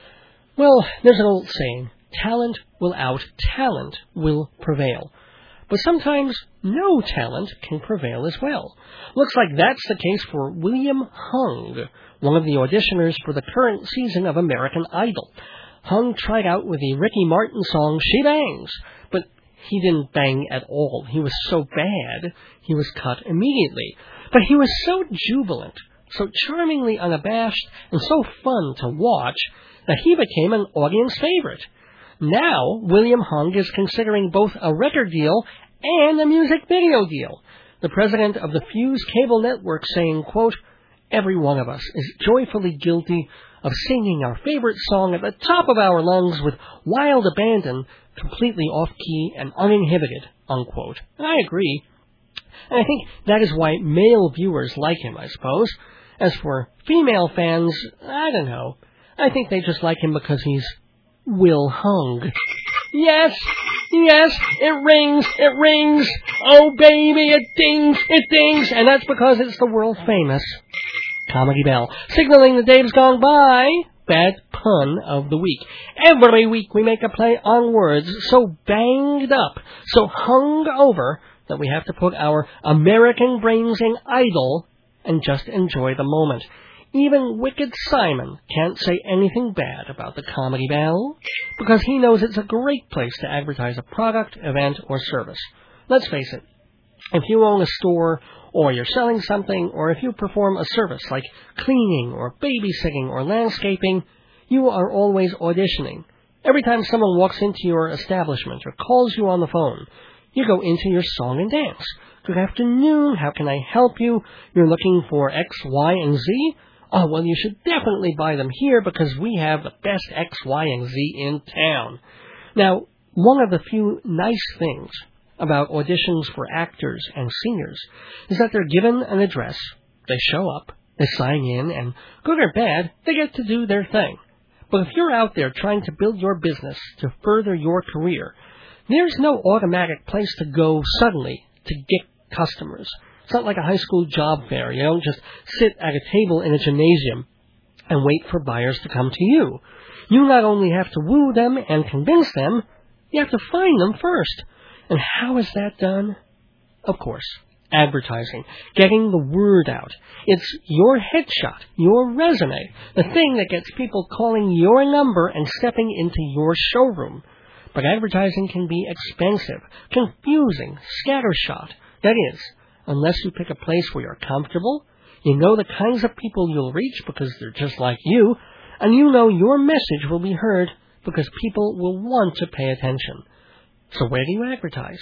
Well, there's an old saying, talent will out, talent will prevail. But sometimes no talent can prevail as well. Looks like that's the case for William Hung, one of the auditioners for the current season of American Idol. Hung tried out with the Ricky Martin song She Bangs, but he didn't bang at all. He was so bad, he was cut immediately. But he was so jubilant, so charmingly unabashed, and so fun to watch that he became an audience favorite. Now, William Hung is considering both a record deal and a music video deal. The president of the Fuse Cable Network saying, quote, every one of us is joyfully guilty of singing our favorite song at the top of our lungs with wild abandon, completely off-key and uninhibited, unquote. And I agree. And I think that is why male viewers like him, I suppose. As for female fans, I don't know. I think they just like him because he's Will Hung. Yes, yes, it rings, it rings. Oh, baby, it dings, it dings. And that's because it's the world-famous Comedy Bell, signaling the days gone by. Bad pun of the week. Every week we make a play on words so banged up, so hung over, that we have to put our American brains in idle and just enjoy the moment. Even Wicked Simon can't say anything bad about the Comedy Bell, because he knows it's a great place to advertise a product, event, or service. Let's face it, if you own a store, or you're selling something, or if you perform a service like cleaning, or babysitting, or landscaping, you are always auditioning. Every time someone walks into your establishment or calls you on the phone, you go into your song and dance. Good afternoon, how can I help you? You're looking for X, Y, and Z? Oh, well, you should definitely buy them here because we have the best X, Y, and Z in town. Now, one of the few nice things about auditions for actors and singers is that they're given an address, they show up, they sign in, and good or bad, they get to do their thing. But if you're out there trying to build your business to further your career, there's no automatic place to go suddenly to get customers. It's not like a high school job fair. You don't just sit at a table in a gymnasium and wait for buyers to come to you. You not only have to woo them and convince them, you have to find them first. And how is that done? Of course, advertising, getting the word out. It's your headshot, your resume, the thing that gets people calling your number and stepping into your showroom. But advertising can be expensive, confusing, scattershot. That is, unless you pick a place where you're comfortable, you know the kinds of people you'll reach because they're just like you, and you know your message will be heard because people will want to pay attention. So where do you advertise?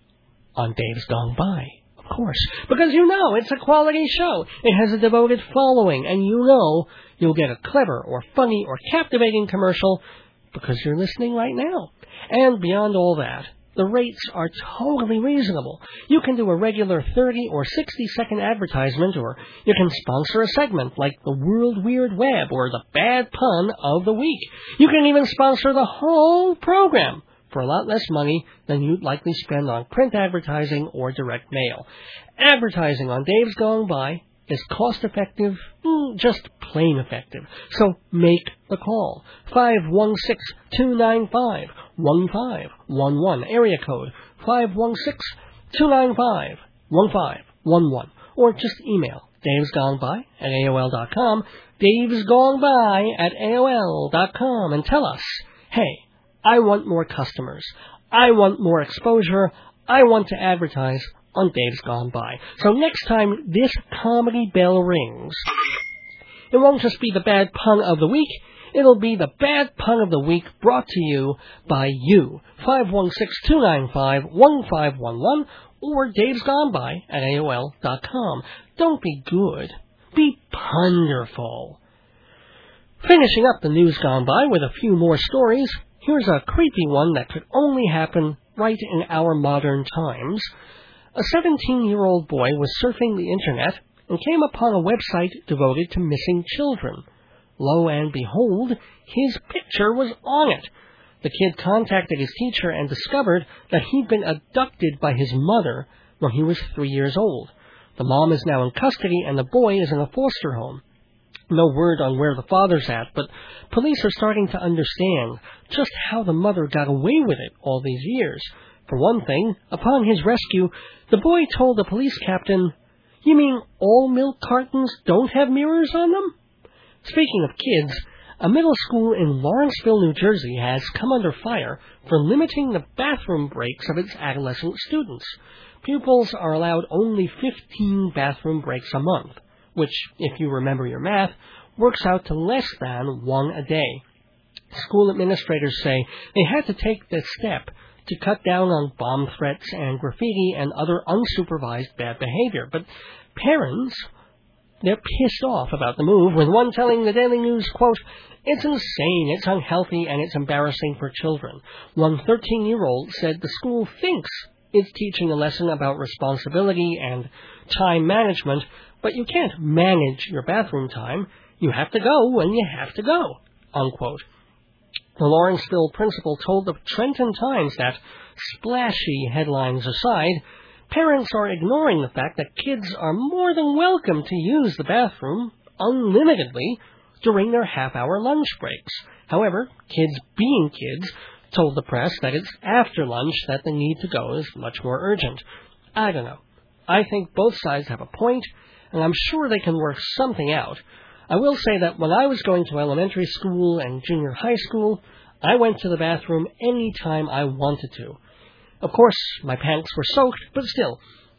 On Dave's Gone By, of course, because you know it's a quality show. It has a devoted following, and you know you'll get a clever or funny or captivating commercial because you're listening right now. And beyond all that, the rates are totally reasonable. You can do a regular thirty or sixty second advertisement, or you can sponsor a segment like the World Weird Web or the Bad Pun of the Week. You can even sponsor the whole program for a lot less money than you'd likely spend on print advertising or direct mail. Advertising on Dave's Gone By is cost-effective, just plain effective. So make the call. five one six, two nine five, one five one one. Area code five one six, two nine five, one five one one. Or just email davesgoneby at A O L dot com, davesgoneby at A O L dot com, and tell us, hey, I want more customers. I want more exposure. I want to advertise on Dave's Gone By. So next time this comedy bell rings, it won't just be the bad pun of the week. It'll be the Bad Pun of the Week, brought to you by you. five one six, two nine five, one five one one or Dave's Gone By at A O L dot com. Don't be good. Be punderful. Finishing up the news gone by with a few more stories, here's a creepy one that could only happen right in our modern times. A seventeen-year-old boy was surfing the internet and came upon a website devoted to missing children. Lo and behold, his picture was on it. The kid contacted his teacher and discovered that he'd been abducted by his mother when he was three years old. The mom is now in custody and the boy is in a foster home. No word on where the father's at, but police are starting to understand just how the mother got away with it all these years. For one thing, upon his rescue, the boy told the police captain, "You mean all milk cartons don't have mirrors on them?" Speaking of kids, a middle school in Lawrenceville, New Jersey has come under fire for limiting the bathroom breaks of its adolescent students. Pupils are allowed only fifteen bathroom breaks a month, which, if you remember your math, works out to less than one a day. School administrators say they had to take this step to cut down on bomb threats and graffiti and other unsupervised bad behavior. But parents, they're pissed off about the move, with one telling the Daily News, quote, "It's insane, it's unhealthy, and it's embarrassing for children." One thirteen-year-old said the school thinks it's teaching a lesson about responsibility and time management, but you can't manage your bathroom time. You have to go when you have to go, unquote. The Lawrenceville principal told the Trenton Times that, splashy headlines aside, parents are ignoring the fact that kids are more than welcome to use the bathroom unlimitedly during their half-hour lunch breaks. However, kids being kids told the press that it's after lunch that the need to go is much more urgent. I don't know. I think both sides have a point, and I'm sure they can work something out. I will say that when I was going to elementary school and junior high school, I went to the bathroom any time I wanted to. Of course, my pants were soaked, but still.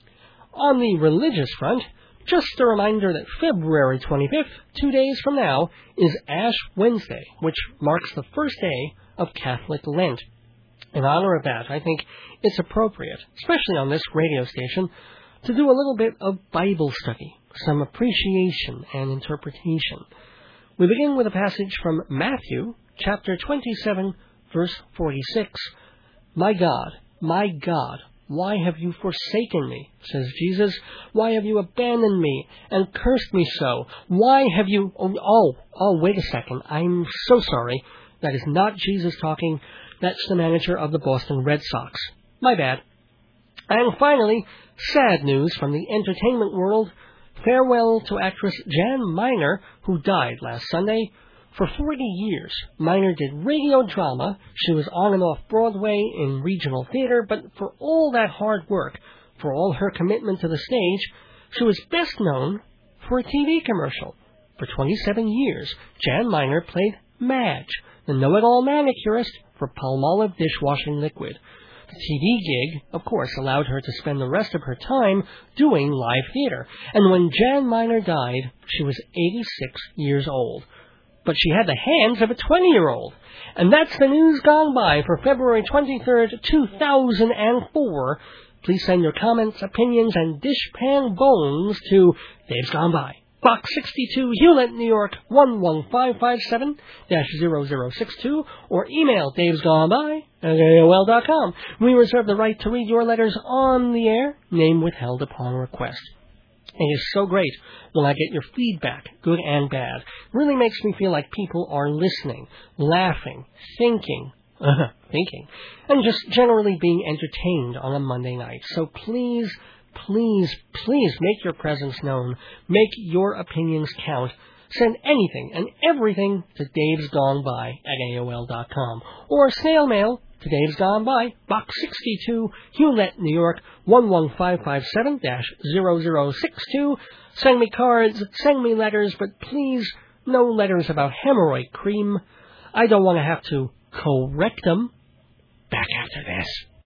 On the religious front, just a reminder that February twenty-fifth, two days from now, is Ash Wednesday, which marks the first day of Catholic Lent. In honor of that, I think it's appropriate, especially on this radio station, to do a little bit of Bible study, some appreciation and interpretation. We begin with a passage from Matthew, chapter twenty-seven, verse forty-six. "My God, my God, why have you forsaken me, says Jesus. Why have you abandoned me and cursed me so? Why have you... Oh, oh, oh, wait a second. I'm so sorry. That is not Jesus talking. That's the manager of the Boston Red Sox. My bad." And finally, sad news from the entertainment world. Farewell to actress Jan Miner, who died last Sunday. For forty years, Miner did radio drama. She was on and off Broadway in regional theater, but for all that hard work, for all her commitment to the stage, she was best known for a T V commercial. For twenty-seven years, Jan Miner played Madge, the know-it-all manicurist for Palmolive dishwashing liquid. The T V gig, of course, allowed her to spend the rest of her time doing live theater, and when Jan Miner died, she was eighty-six years old. But she had the hands of a twenty-year-old. And that's the news gone by for February twenty-third, two thousand four. Please send your comments, opinions, and dishpan bones to Dave's Gone By, Box sixty-two, Hewlett, New York, one one five five seven dash zero zero six two, or email davesgoneby at A O L dot com. We reserve the right to read your letters on the air, name withheld upon request. It is so great when I get your feedback, good and bad. It really makes me feel like people are listening, laughing, thinking, uh, thinking, and just generally being entertained on a Monday night. So please, please, please make your presence known. Make your opinions count. Send anything and everything to Dave's Gone By at A O L dot com, or snail mail to Dave's Gone By, Box sixty-two, Hewlett, New York, one one five five seven dash zero zero six two. Send me cards, send me letters, but please, no letters about hemorrhoid cream. I don't want to have to correct them. Back after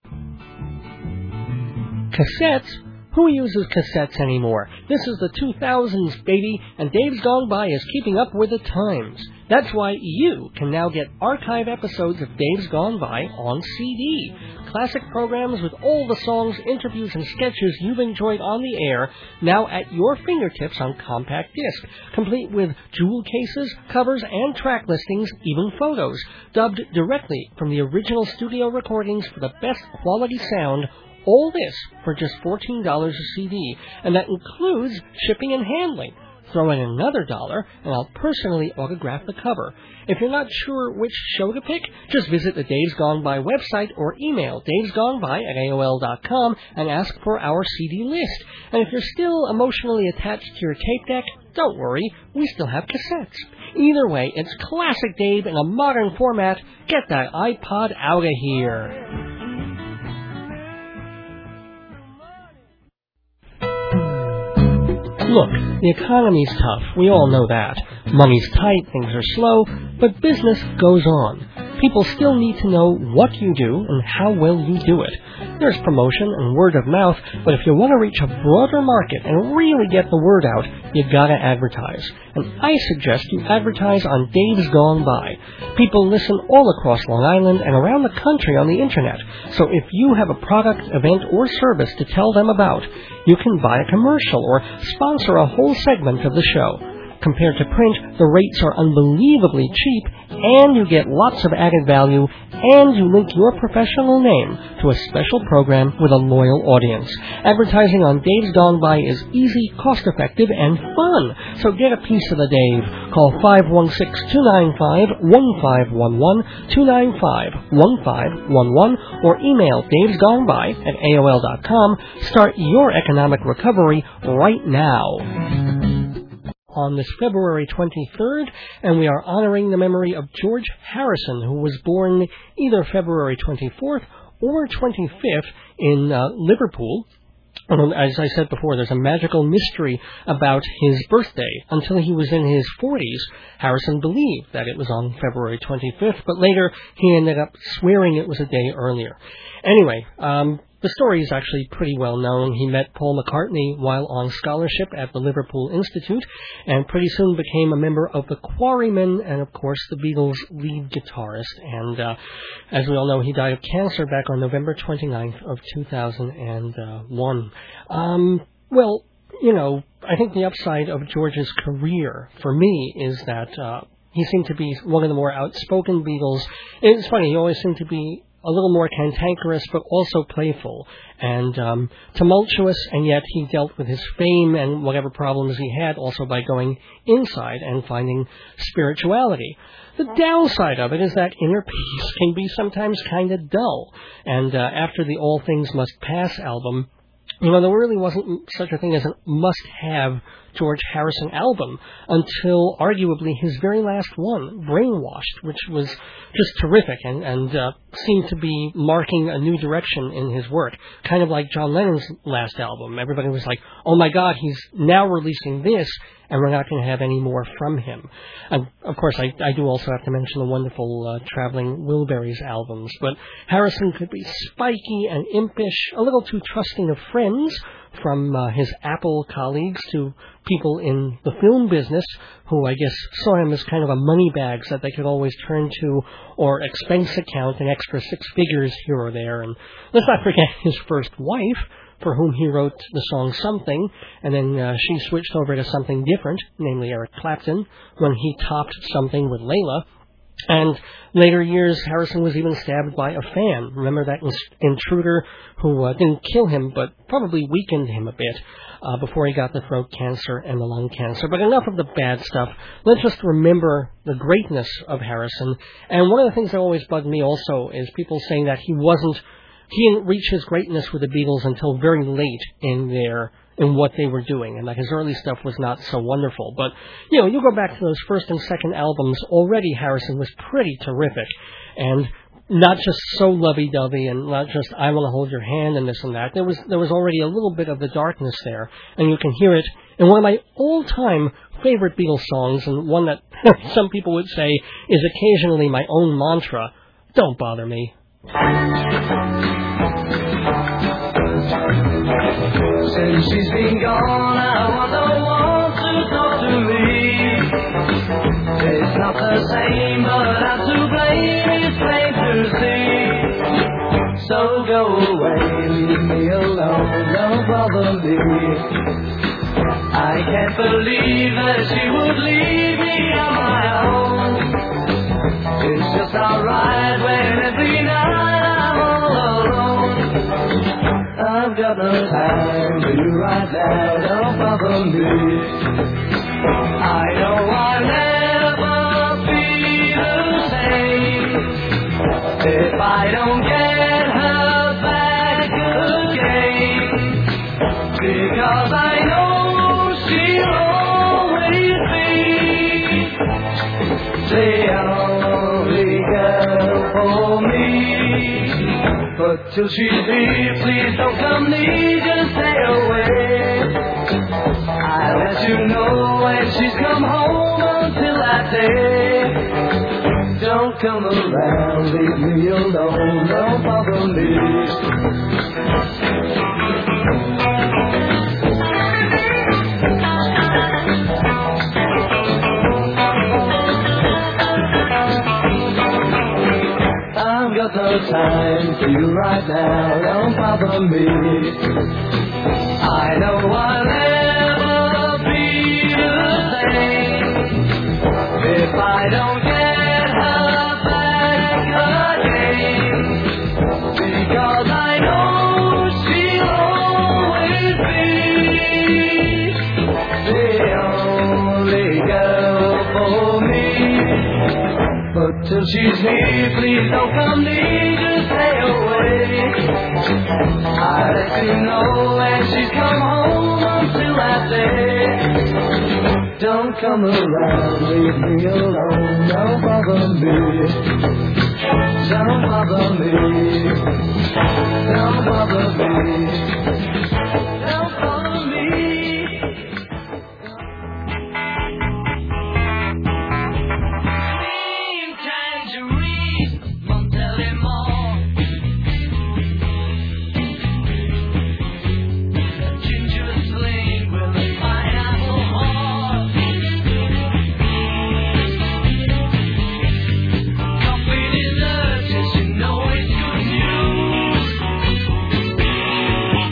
this. Cassettes? Who uses cassettes anymore? This is the two thousands, baby, and Dave's Gone By is keeping up with the times. That's why you can now get archive episodes of Dave's Gone By on C D. Classic programs with all the songs, interviews, and sketches you've enjoyed on the air, now at your fingertips on compact disc, complete with jewel cases, covers, and track listings, even photos, dubbed directly from the original studio recordings for the best quality sound. All this for just fourteen dollars a C D, and that includes shipping and handling. Throw in another dollar, and I'll personally autograph the cover. If you're not sure which show to pick, just visit the Dave's Gone By website or email davesgoneby at A O L dot com and ask for our C D list. And if you're still emotionally attached to your tape deck, don't worry, we still have cassettes. Either way, it's classic Dave in a modern format. Get that iPod out of here. Look, the economy's tough. We all know that. Money's tight, things are slow, but business goes on. People still need to know what you do and how well you do it. There's promotion and word of mouth, but if you want to reach a broader market and really get the word out, you gotta advertise. And I suggest you advertise on Dave's Gone By. People listen all across Long Island and around the country on the internet. So if you have a product, event, or service to tell them about, you can buy a commercial or sponsor a whole segment of the show. Compared to print, the rates are unbelievably cheap, and you get lots of added value, and you link your professional name to a special program with a loyal audience. Advertising on Dave's Gone By is easy, cost-effective, and fun. So get a piece of the Dave. Call five one six, two nine five, one five one one, two nine five, one five one one, or email davesgoneby at A O L dot com. Start your economic recovery right now. On this February twenty-third, and we are honoring the memory of George Harrison, who was born either February twenty-fourth or twenty-fifth in uh, Liverpool. And as I said before, there's a magical mystery about his birthday. Until he was in his forties, Harrison believed that it was on February twenty-fifth, but later he ended up swearing it was a day earlier. Anyway, um... the story is actually pretty well known. He met Paul McCartney while on scholarship at the Liverpool Institute and pretty soon became a member of the Quarrymen and, of course, the Beatles' lead guitarist. And uh, as we all know, he died of cancer back on November twenty-ninth of two thousand one. Um, well, you know, I think the upside of George's career, for me, is that uh, he seemed to be one of the more outspoken Beatles. It's funny, he always seemed to be a little more cantankerous, but also playful and um, tumultuous, and yet he dealt with his fame and whatever problems he had also by going inside and finding spirituality. The downside of it is that inner peace can be sometimes kind of dull, and uh, after the All Things Must Pass album, you know, there really wasn't such a thing as a must-have George Harrison album until arguably his very last one, Brainwashed, which was just terrific and, and uh, seemed to be marking a new direction in his work, kind of like John Lennon's last album. Everybody was like, oh my God, he's now releasing this, and we're not going to have any more from him. And of course, I, I do also have to mention the wonderful uh, Traveling Wilburys albums, but Harrison could be spiky and impish, a little too trusting of friends, from uh, his Apple colleagues to people in the film business who I guess saw him as kind of a money bag that they could always turn to, or expense account an extra six figures here or there. And let's not forget his first wife, for whom he wrote the song Something, and then uh, she switched over to something different, namely Eric Clapton, when he topped Something with Layla. And later years, Harrison was even stabbed by a fan. Remember that intruder who uh, didn't kill him, but probably weakened him a bit uh, before he got the throat cancer and the lung cancer. But enough of the bad stuff. Let's just remember the greatness of Harrison. And one of the things that always bugged me also is people saying that he wasn't, he didn't reach his greatness with the Beatles until very late in their in what they were doing, and that his early stuff was not so wonderful. But, you know, you go back to those first and second albums, already Harrison was pretty terrific, and not just so lovey-dovey, and not just I Want to Hold Your Hand and this and that. There was there was already a little bit of the darkness there, and you can hear it in one of my all-time favorite Beatles songs, and one that some people would say is occasionally my own mantra, Don't Bother Me. Since she's been gone, I want the one to talk to me. It's not the the same, but I'm to blame, it's plain to see. So go away, leave me alone, don't bother me. I can't believe that she would leave me on my own. It's just alright when every night I'm all alone. I've got no time for you right now, don't bother me. I know I'll never be the same if I don't get her back again, because I know she'll always be the only girl for me. But till she's here, please don't come near, just stay away. I'll let you know when she's come home. Until that day, don't come around, leave me alone, don't bother me. I've got no time for you right now, don't bother me. I know I'll never be the same if I don't get her back again, because I know she'll always be the only girl for me. But till she's here, please don't come near, just stay away. I'll let you know when she's come home. Until that day, don't come around, leave me alone, don't bother me. Don't bother me. Don't bother me. Don't bother me. Tangerine, Montelimon, ginger sling with a pineapple heart, coffee dessert, just you know it's good news.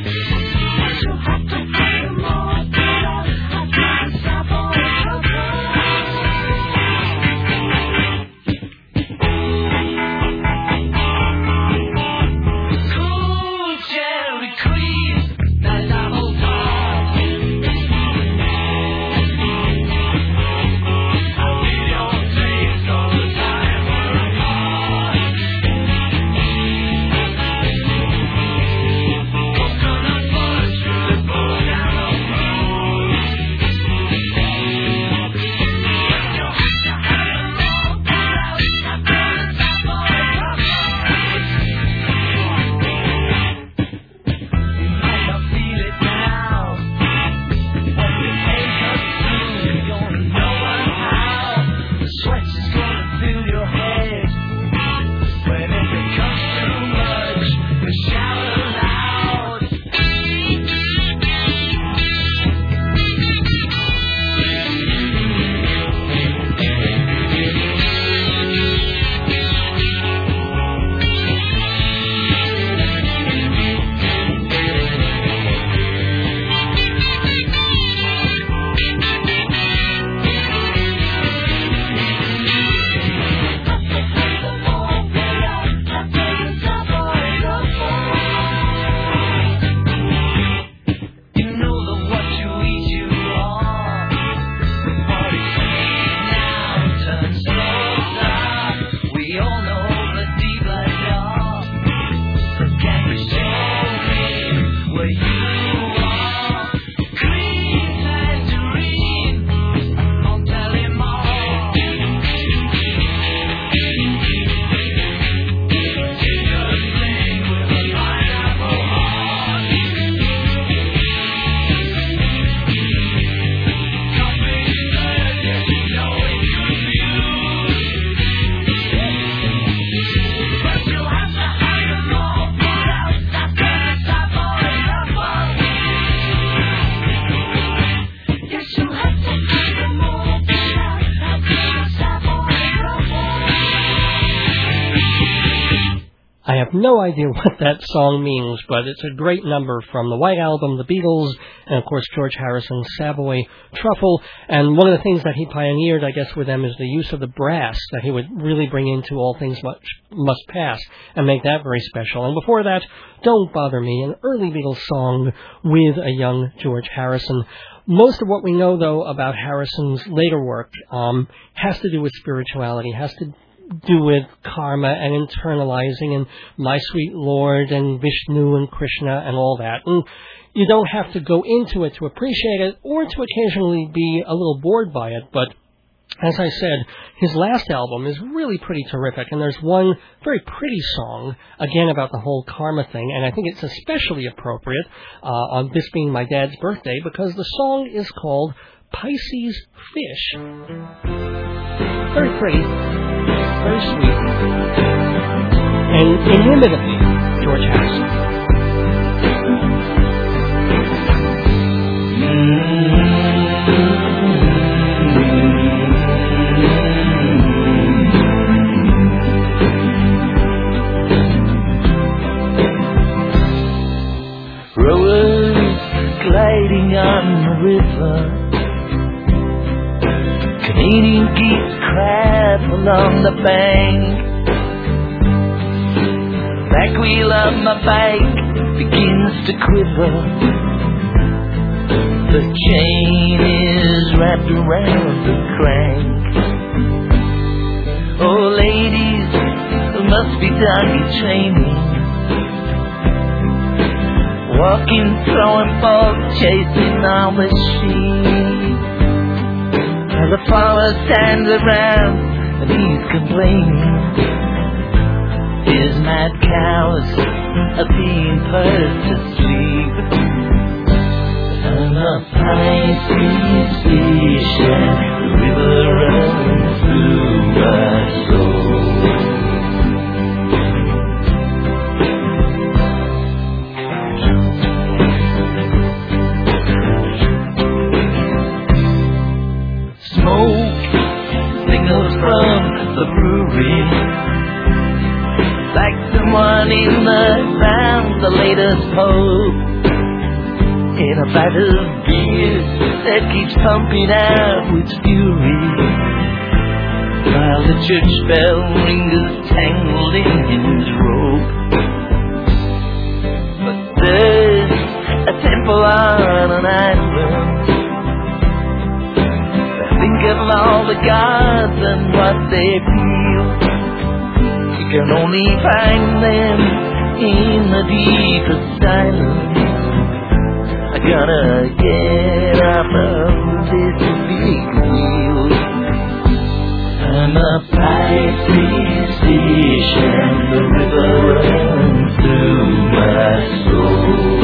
have no idea what that song means, but it's a great number from the White Album, the Beatles, and of course George Harrison's Savoy Truffle. And one of the things that he pioneered, I guess, with them is the use of the brass that he would really bring into All Things Much Must Pass and make that very special. And before that, Don't Bother Me, an early Beatles song with a young George Harrison. Most of what we know, though, about Harrison's later work um, has to do with spirituality, has to do with karma and internalizing and My Sweet Lord and Vishnu and Krishna and all that. And you don't have to go into it to appreciate it or to occasionally be a little bored by it, but as I said, his last album is really pretty terrific, and there's one very pretty song, again, about the whole karma thing, and I think it's especially appropriate uh, on this being my dad's birthday, because the song is called Pisces Fish. Very pretty, very sweet, and inimitably George Harrison. Gliding on the river, Canadian geese crab along the bank. Back wheel of my bike begins to quiver. The chain is wrapped around the crank. Oh, ladies, there must be donkey training. Walking, throwing balls, chasing all the sheep. And the farmer stands around and he's complaining. His mad cows are being put to sleep. And the Pisces fish and the river runs through my soul. From the brewery, like someone in the ground, the latest hope in a vat of beer that keeps pumping out with fury, while the church bell rings tangled in his rope. But there's a temple on an island. Think of all the gods and what they feel. You can only find them in the deepest silence. I gotta get off of this big wheel. I'm a Pisces fish and the river runs through my soul.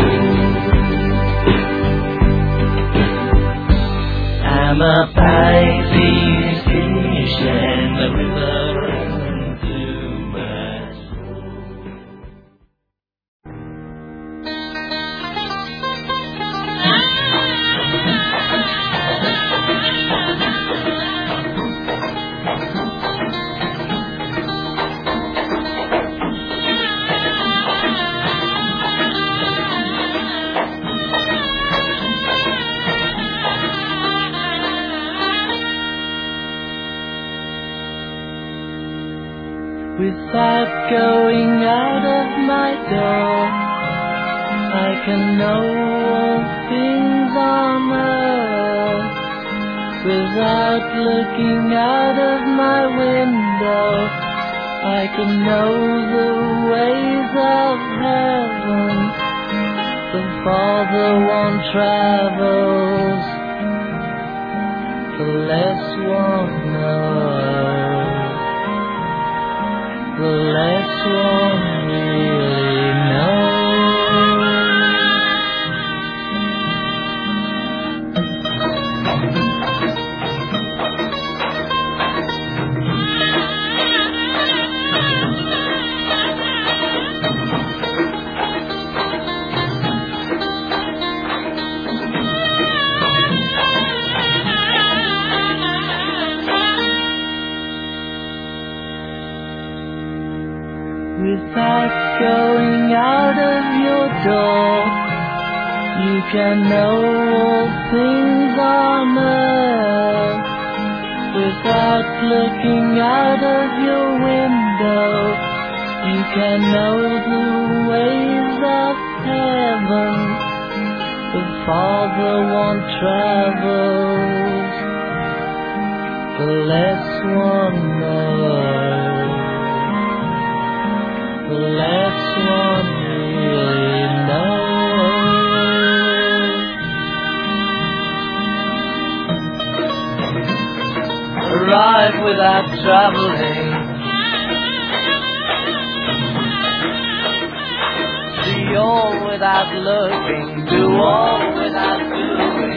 I'm a Pisces fish and the river runs through my soul. Without going out of my door, I can know all things on earth. Without looking out of my window, I can know the ways of heaven. The farther one travels, the less one knows. The less one really knows. Without shore. You can know all things on earth without looking out of your window. You can know the ways of heaven the farther one travels, the less one knows, the less one really knows. Arrive without traveling, see all without looking, do all without doing.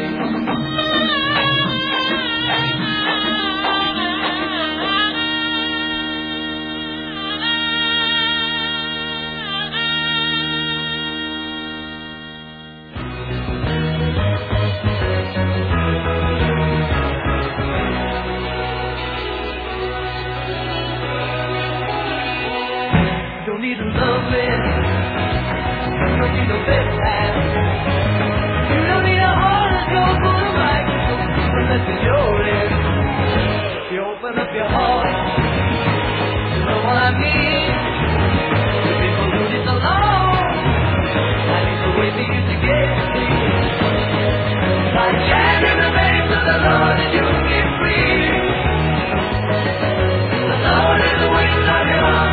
Don't need to love it. You don't need a bed hat. You don't need a heart to go for the right. Unless it's yours. You open up your heart. You know what I mean? The people who need the law. I need to wait for you to get me. I stand in the face of the Lord and you'll get free. The Lord is the wings of your arms.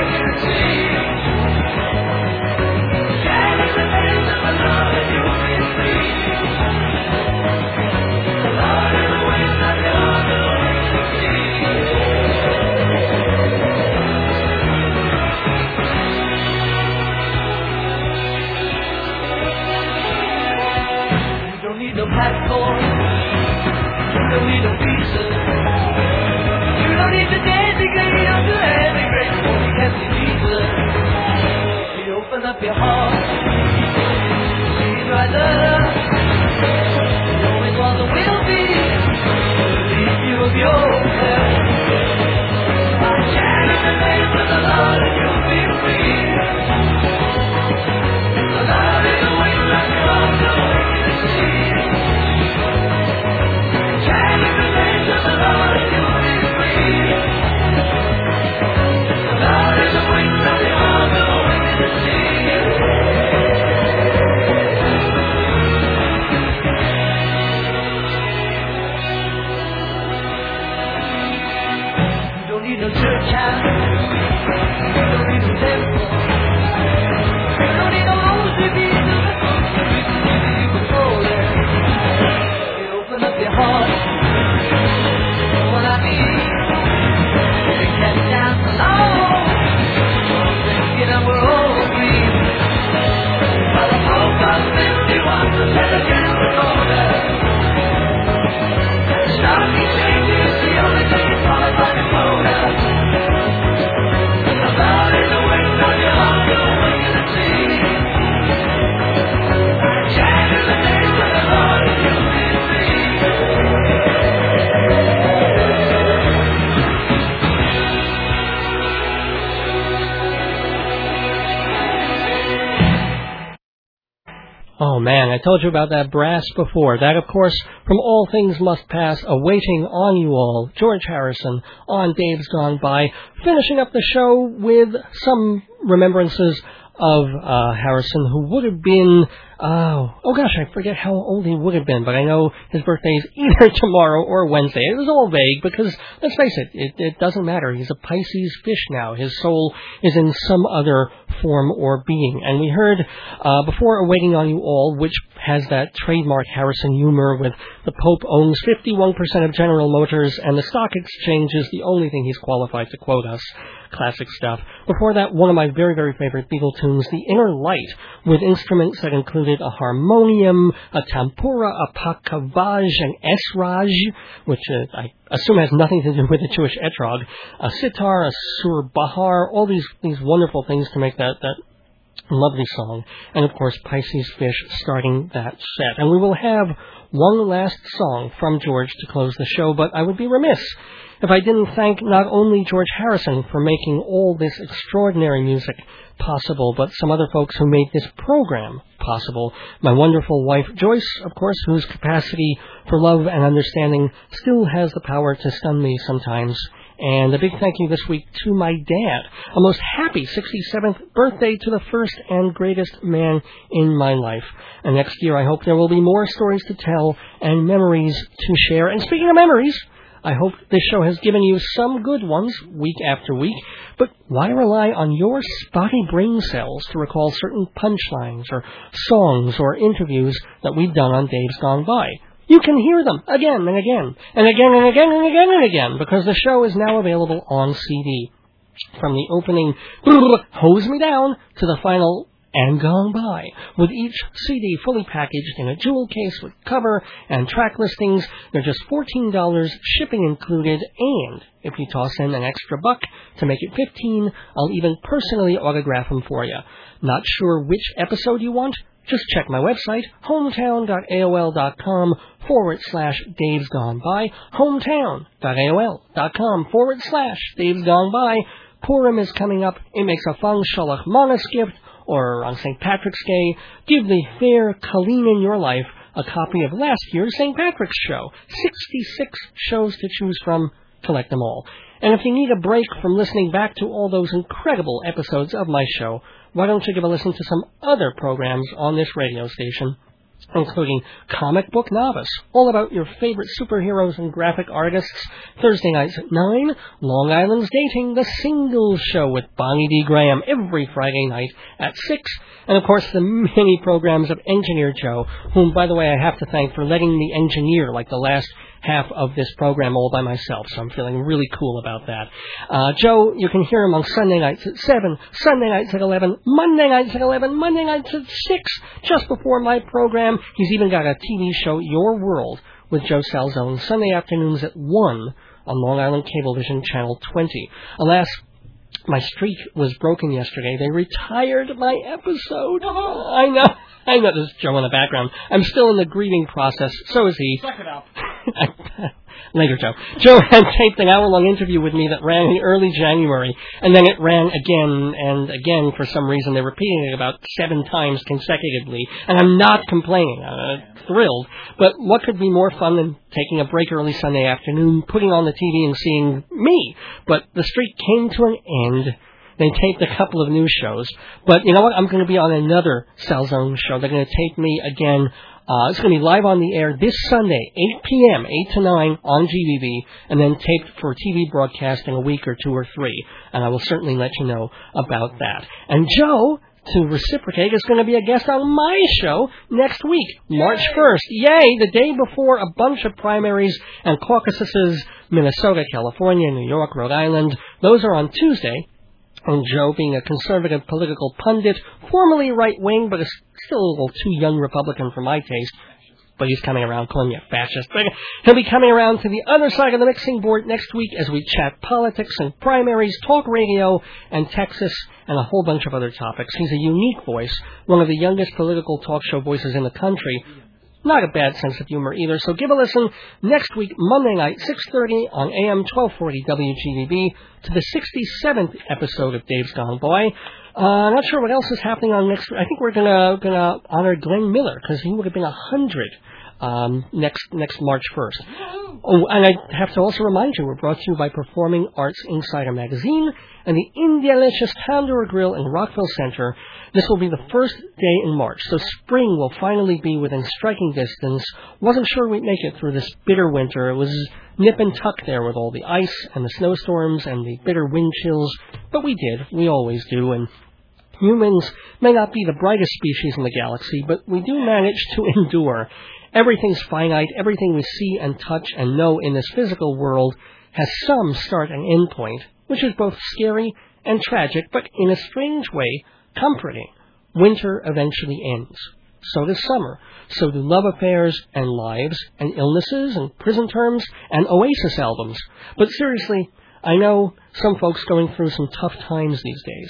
Passport. You don't need a visa. You don't need to dance to get you to any great one. You can't see Jesus. You open up your heart. See right there. The only one that will be. Leave you of yourself. I stand in the face of the Lord and you'll be free. The Lord is the wings of your arms. The way to see. Oh man, I told you about that brass before. That, of course, from All Things Must Pass, awaiting on you all, George Harrison on Dave's Gone By, finishing up the show with some remembrances of uh, Harrison, who would have been, uh, oh gosh, I forget how old he would have been, but I know his birthday is either tomorrow or Wednesday. It was all vague because, let's face it, it, it doesn't matter. He's a Pisces fish now. His soul is in some other form or being. And we heard uh, before Awaiting on You All, which has that trademark Harrison humor with the Pope owns fifty-one percent of General Motors and the stock exchange is the only thing he's qualified to quote us. Classic stuff. Before that, one of my very, very favorite Beatle tunes, The Inner Light, with instruments that included a harmonium, a tampura, a pakavaj, an esraj, which uh, I assume has nothing to do with the Jewish etrog, a sitar, a sur bahar, all these, these wonderful things to make that, that Lovely song. And, of course, Pisces Fish starting that set. And we will have one last song from George to close the show, but I would be remiss if I didn't thank not only George Harrison for making all this extraordinary music possible, but some other folks who made this program possible. My wonderful wife, Joyce, of course, whose capacity for love and understanding still has the power to stun me sometimes. And a big thank you this week to my dad. A most happy sixty-seventh birthday to the first and greatest man in my life. And next year I hope there will be more stories to tell and memories to share. And speaking of memories, I hope this show has given you some good ones week after week. But why rely on your spotty brain cells to recall certain punchlines or songs or interviews that we've done on Dave's Gone By? You can hear them again and again, and again and again and again and again, because the show is now available on C D. From the opening, hose me down, to the final, and gone by, with each C D fully packaged in a jewel case with cover and track listings. They're just fourteen dollars, shipping included, and if you toss in an extra buck to make it fifteen dollars, I'll even personally autograph them for you. Not sure which episode you want? Just check my website, hometown.aol.com forward slash Dave's Gone By, hometown.aol.com forward slash Dave's Gone By. Purim is coming up. It makes a fun Shalach Manas gift, or on Saint Patrick's Day, give the fair Colleen in your life a copy of last year's Saint Patrick's show. sixty-six shows to choose from. Collect them all. And if you need a break from listening back to all those incredible episodes of my show, why don't you give a listen to some other programs on this radio station, including Comic Book Novice, all about your favorite superheroes and graphic artists, Thursday nights at nine, Long Island's Dating, The Singles Show with Bonnie D. Graham every Friday night at six, and of course the many programs of Engineer Joe, whom, by the way, I have to thank for letting me engineer like the last half of this program all by myself, so I'm feeling really cool about that. Uh, Joe, you can hear him on Sunday nights at seven, Sunday nights at eleven, Monday nights at eleven, Monday nights at six, just before my program. He's even got a T V show, Your World, with Joe Salzone, Sunday afternoons at one on Long Island Cablevision Channel twenty. Alas, my streak was broken yesterday. They retired my episode. I know. I know there's Joe in the background. I'm still in the grieving process. So is he. Suck it up. Later, Joe. Joe had taped an hour-long interview with me that ran in early January, and then it ran again and again for some reason. They're repeating it about seven times consecutively, and I'm not complaining. I'm thrilled. But what could be more fun than taking a break early Sunday afternoon, putting on the T V and seeing me? But the streak came to an end. They taped a couple of new shows. But you know what? I'm going to be on another Salzone show. They're going to tape me again. Uh, it's going to be live on the air this Sunday, eight p.m., eight to nine on G B B, and then taped for T V broadcast in a week or two or three. And I will certainly let you know about that. And Joe, to reciprocate, is going to be a guest on my show next week, March first. Yay! The day before a bunch of primaries and caucuses, Minnesota, California, New York, Rhode Island. Those are on Tuesday. And Joe, being a conservative political pundit, formerly right-wing, but is still a little too young Republican for my taste, but he's coming around, calling me a fascist. But he'll be coming around to the other side of the mixing board next week as we chat politics and primaries, talk radio, and Texas, and a whole bunch of other topics. He's a unique voice, one of the youngest political talk show voices in the country. Not a bad sense of humor either. So give a listen next week, Monday night, six thirty on A M twelve forty W G B B, to the sixty-seventh episode of Dave's Gone By. Uh, not sure what else is happening on next. I think we're gonna gonna honor Glenn Miller because he would have been a hundred um, next next March first. Oh, and I have to also remind you, we're brought to you by Performing Arts Insider Magazine and the Indialicious Tandoor Grill in Rockville Center. This will be the first day in March, so spring will finally be within striking distance. Wasn't sure we'd make it through this bitter winter. It was nip and tuck there with all the ice and the snowstorms and the bitter wind chills, but we did. We always do, and humans may not be the brightest species in the galaxy, but we do manage to endure. Everything's finite. Everything we see and touch and know in this physical world has some start and end point, which is both scary and tragic, but in a strange way, comforting. Winter eventually ends. So does summer. So do love affairs and lives and illnesses and prison terms and Oasis albums. But seriously, I know some folks going through some tough times these days,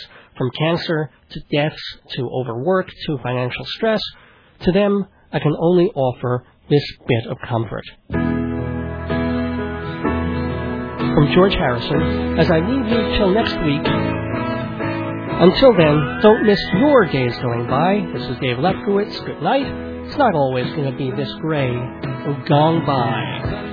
From cancer to deaths to overwork to financial stress, to them I can only offer this bit of comfort. From George Harrison, as I leave you till next week, until then, don't miss your days going by. This is Dave Lefkowitz. Good night. It's not always going to be this gray or gone by.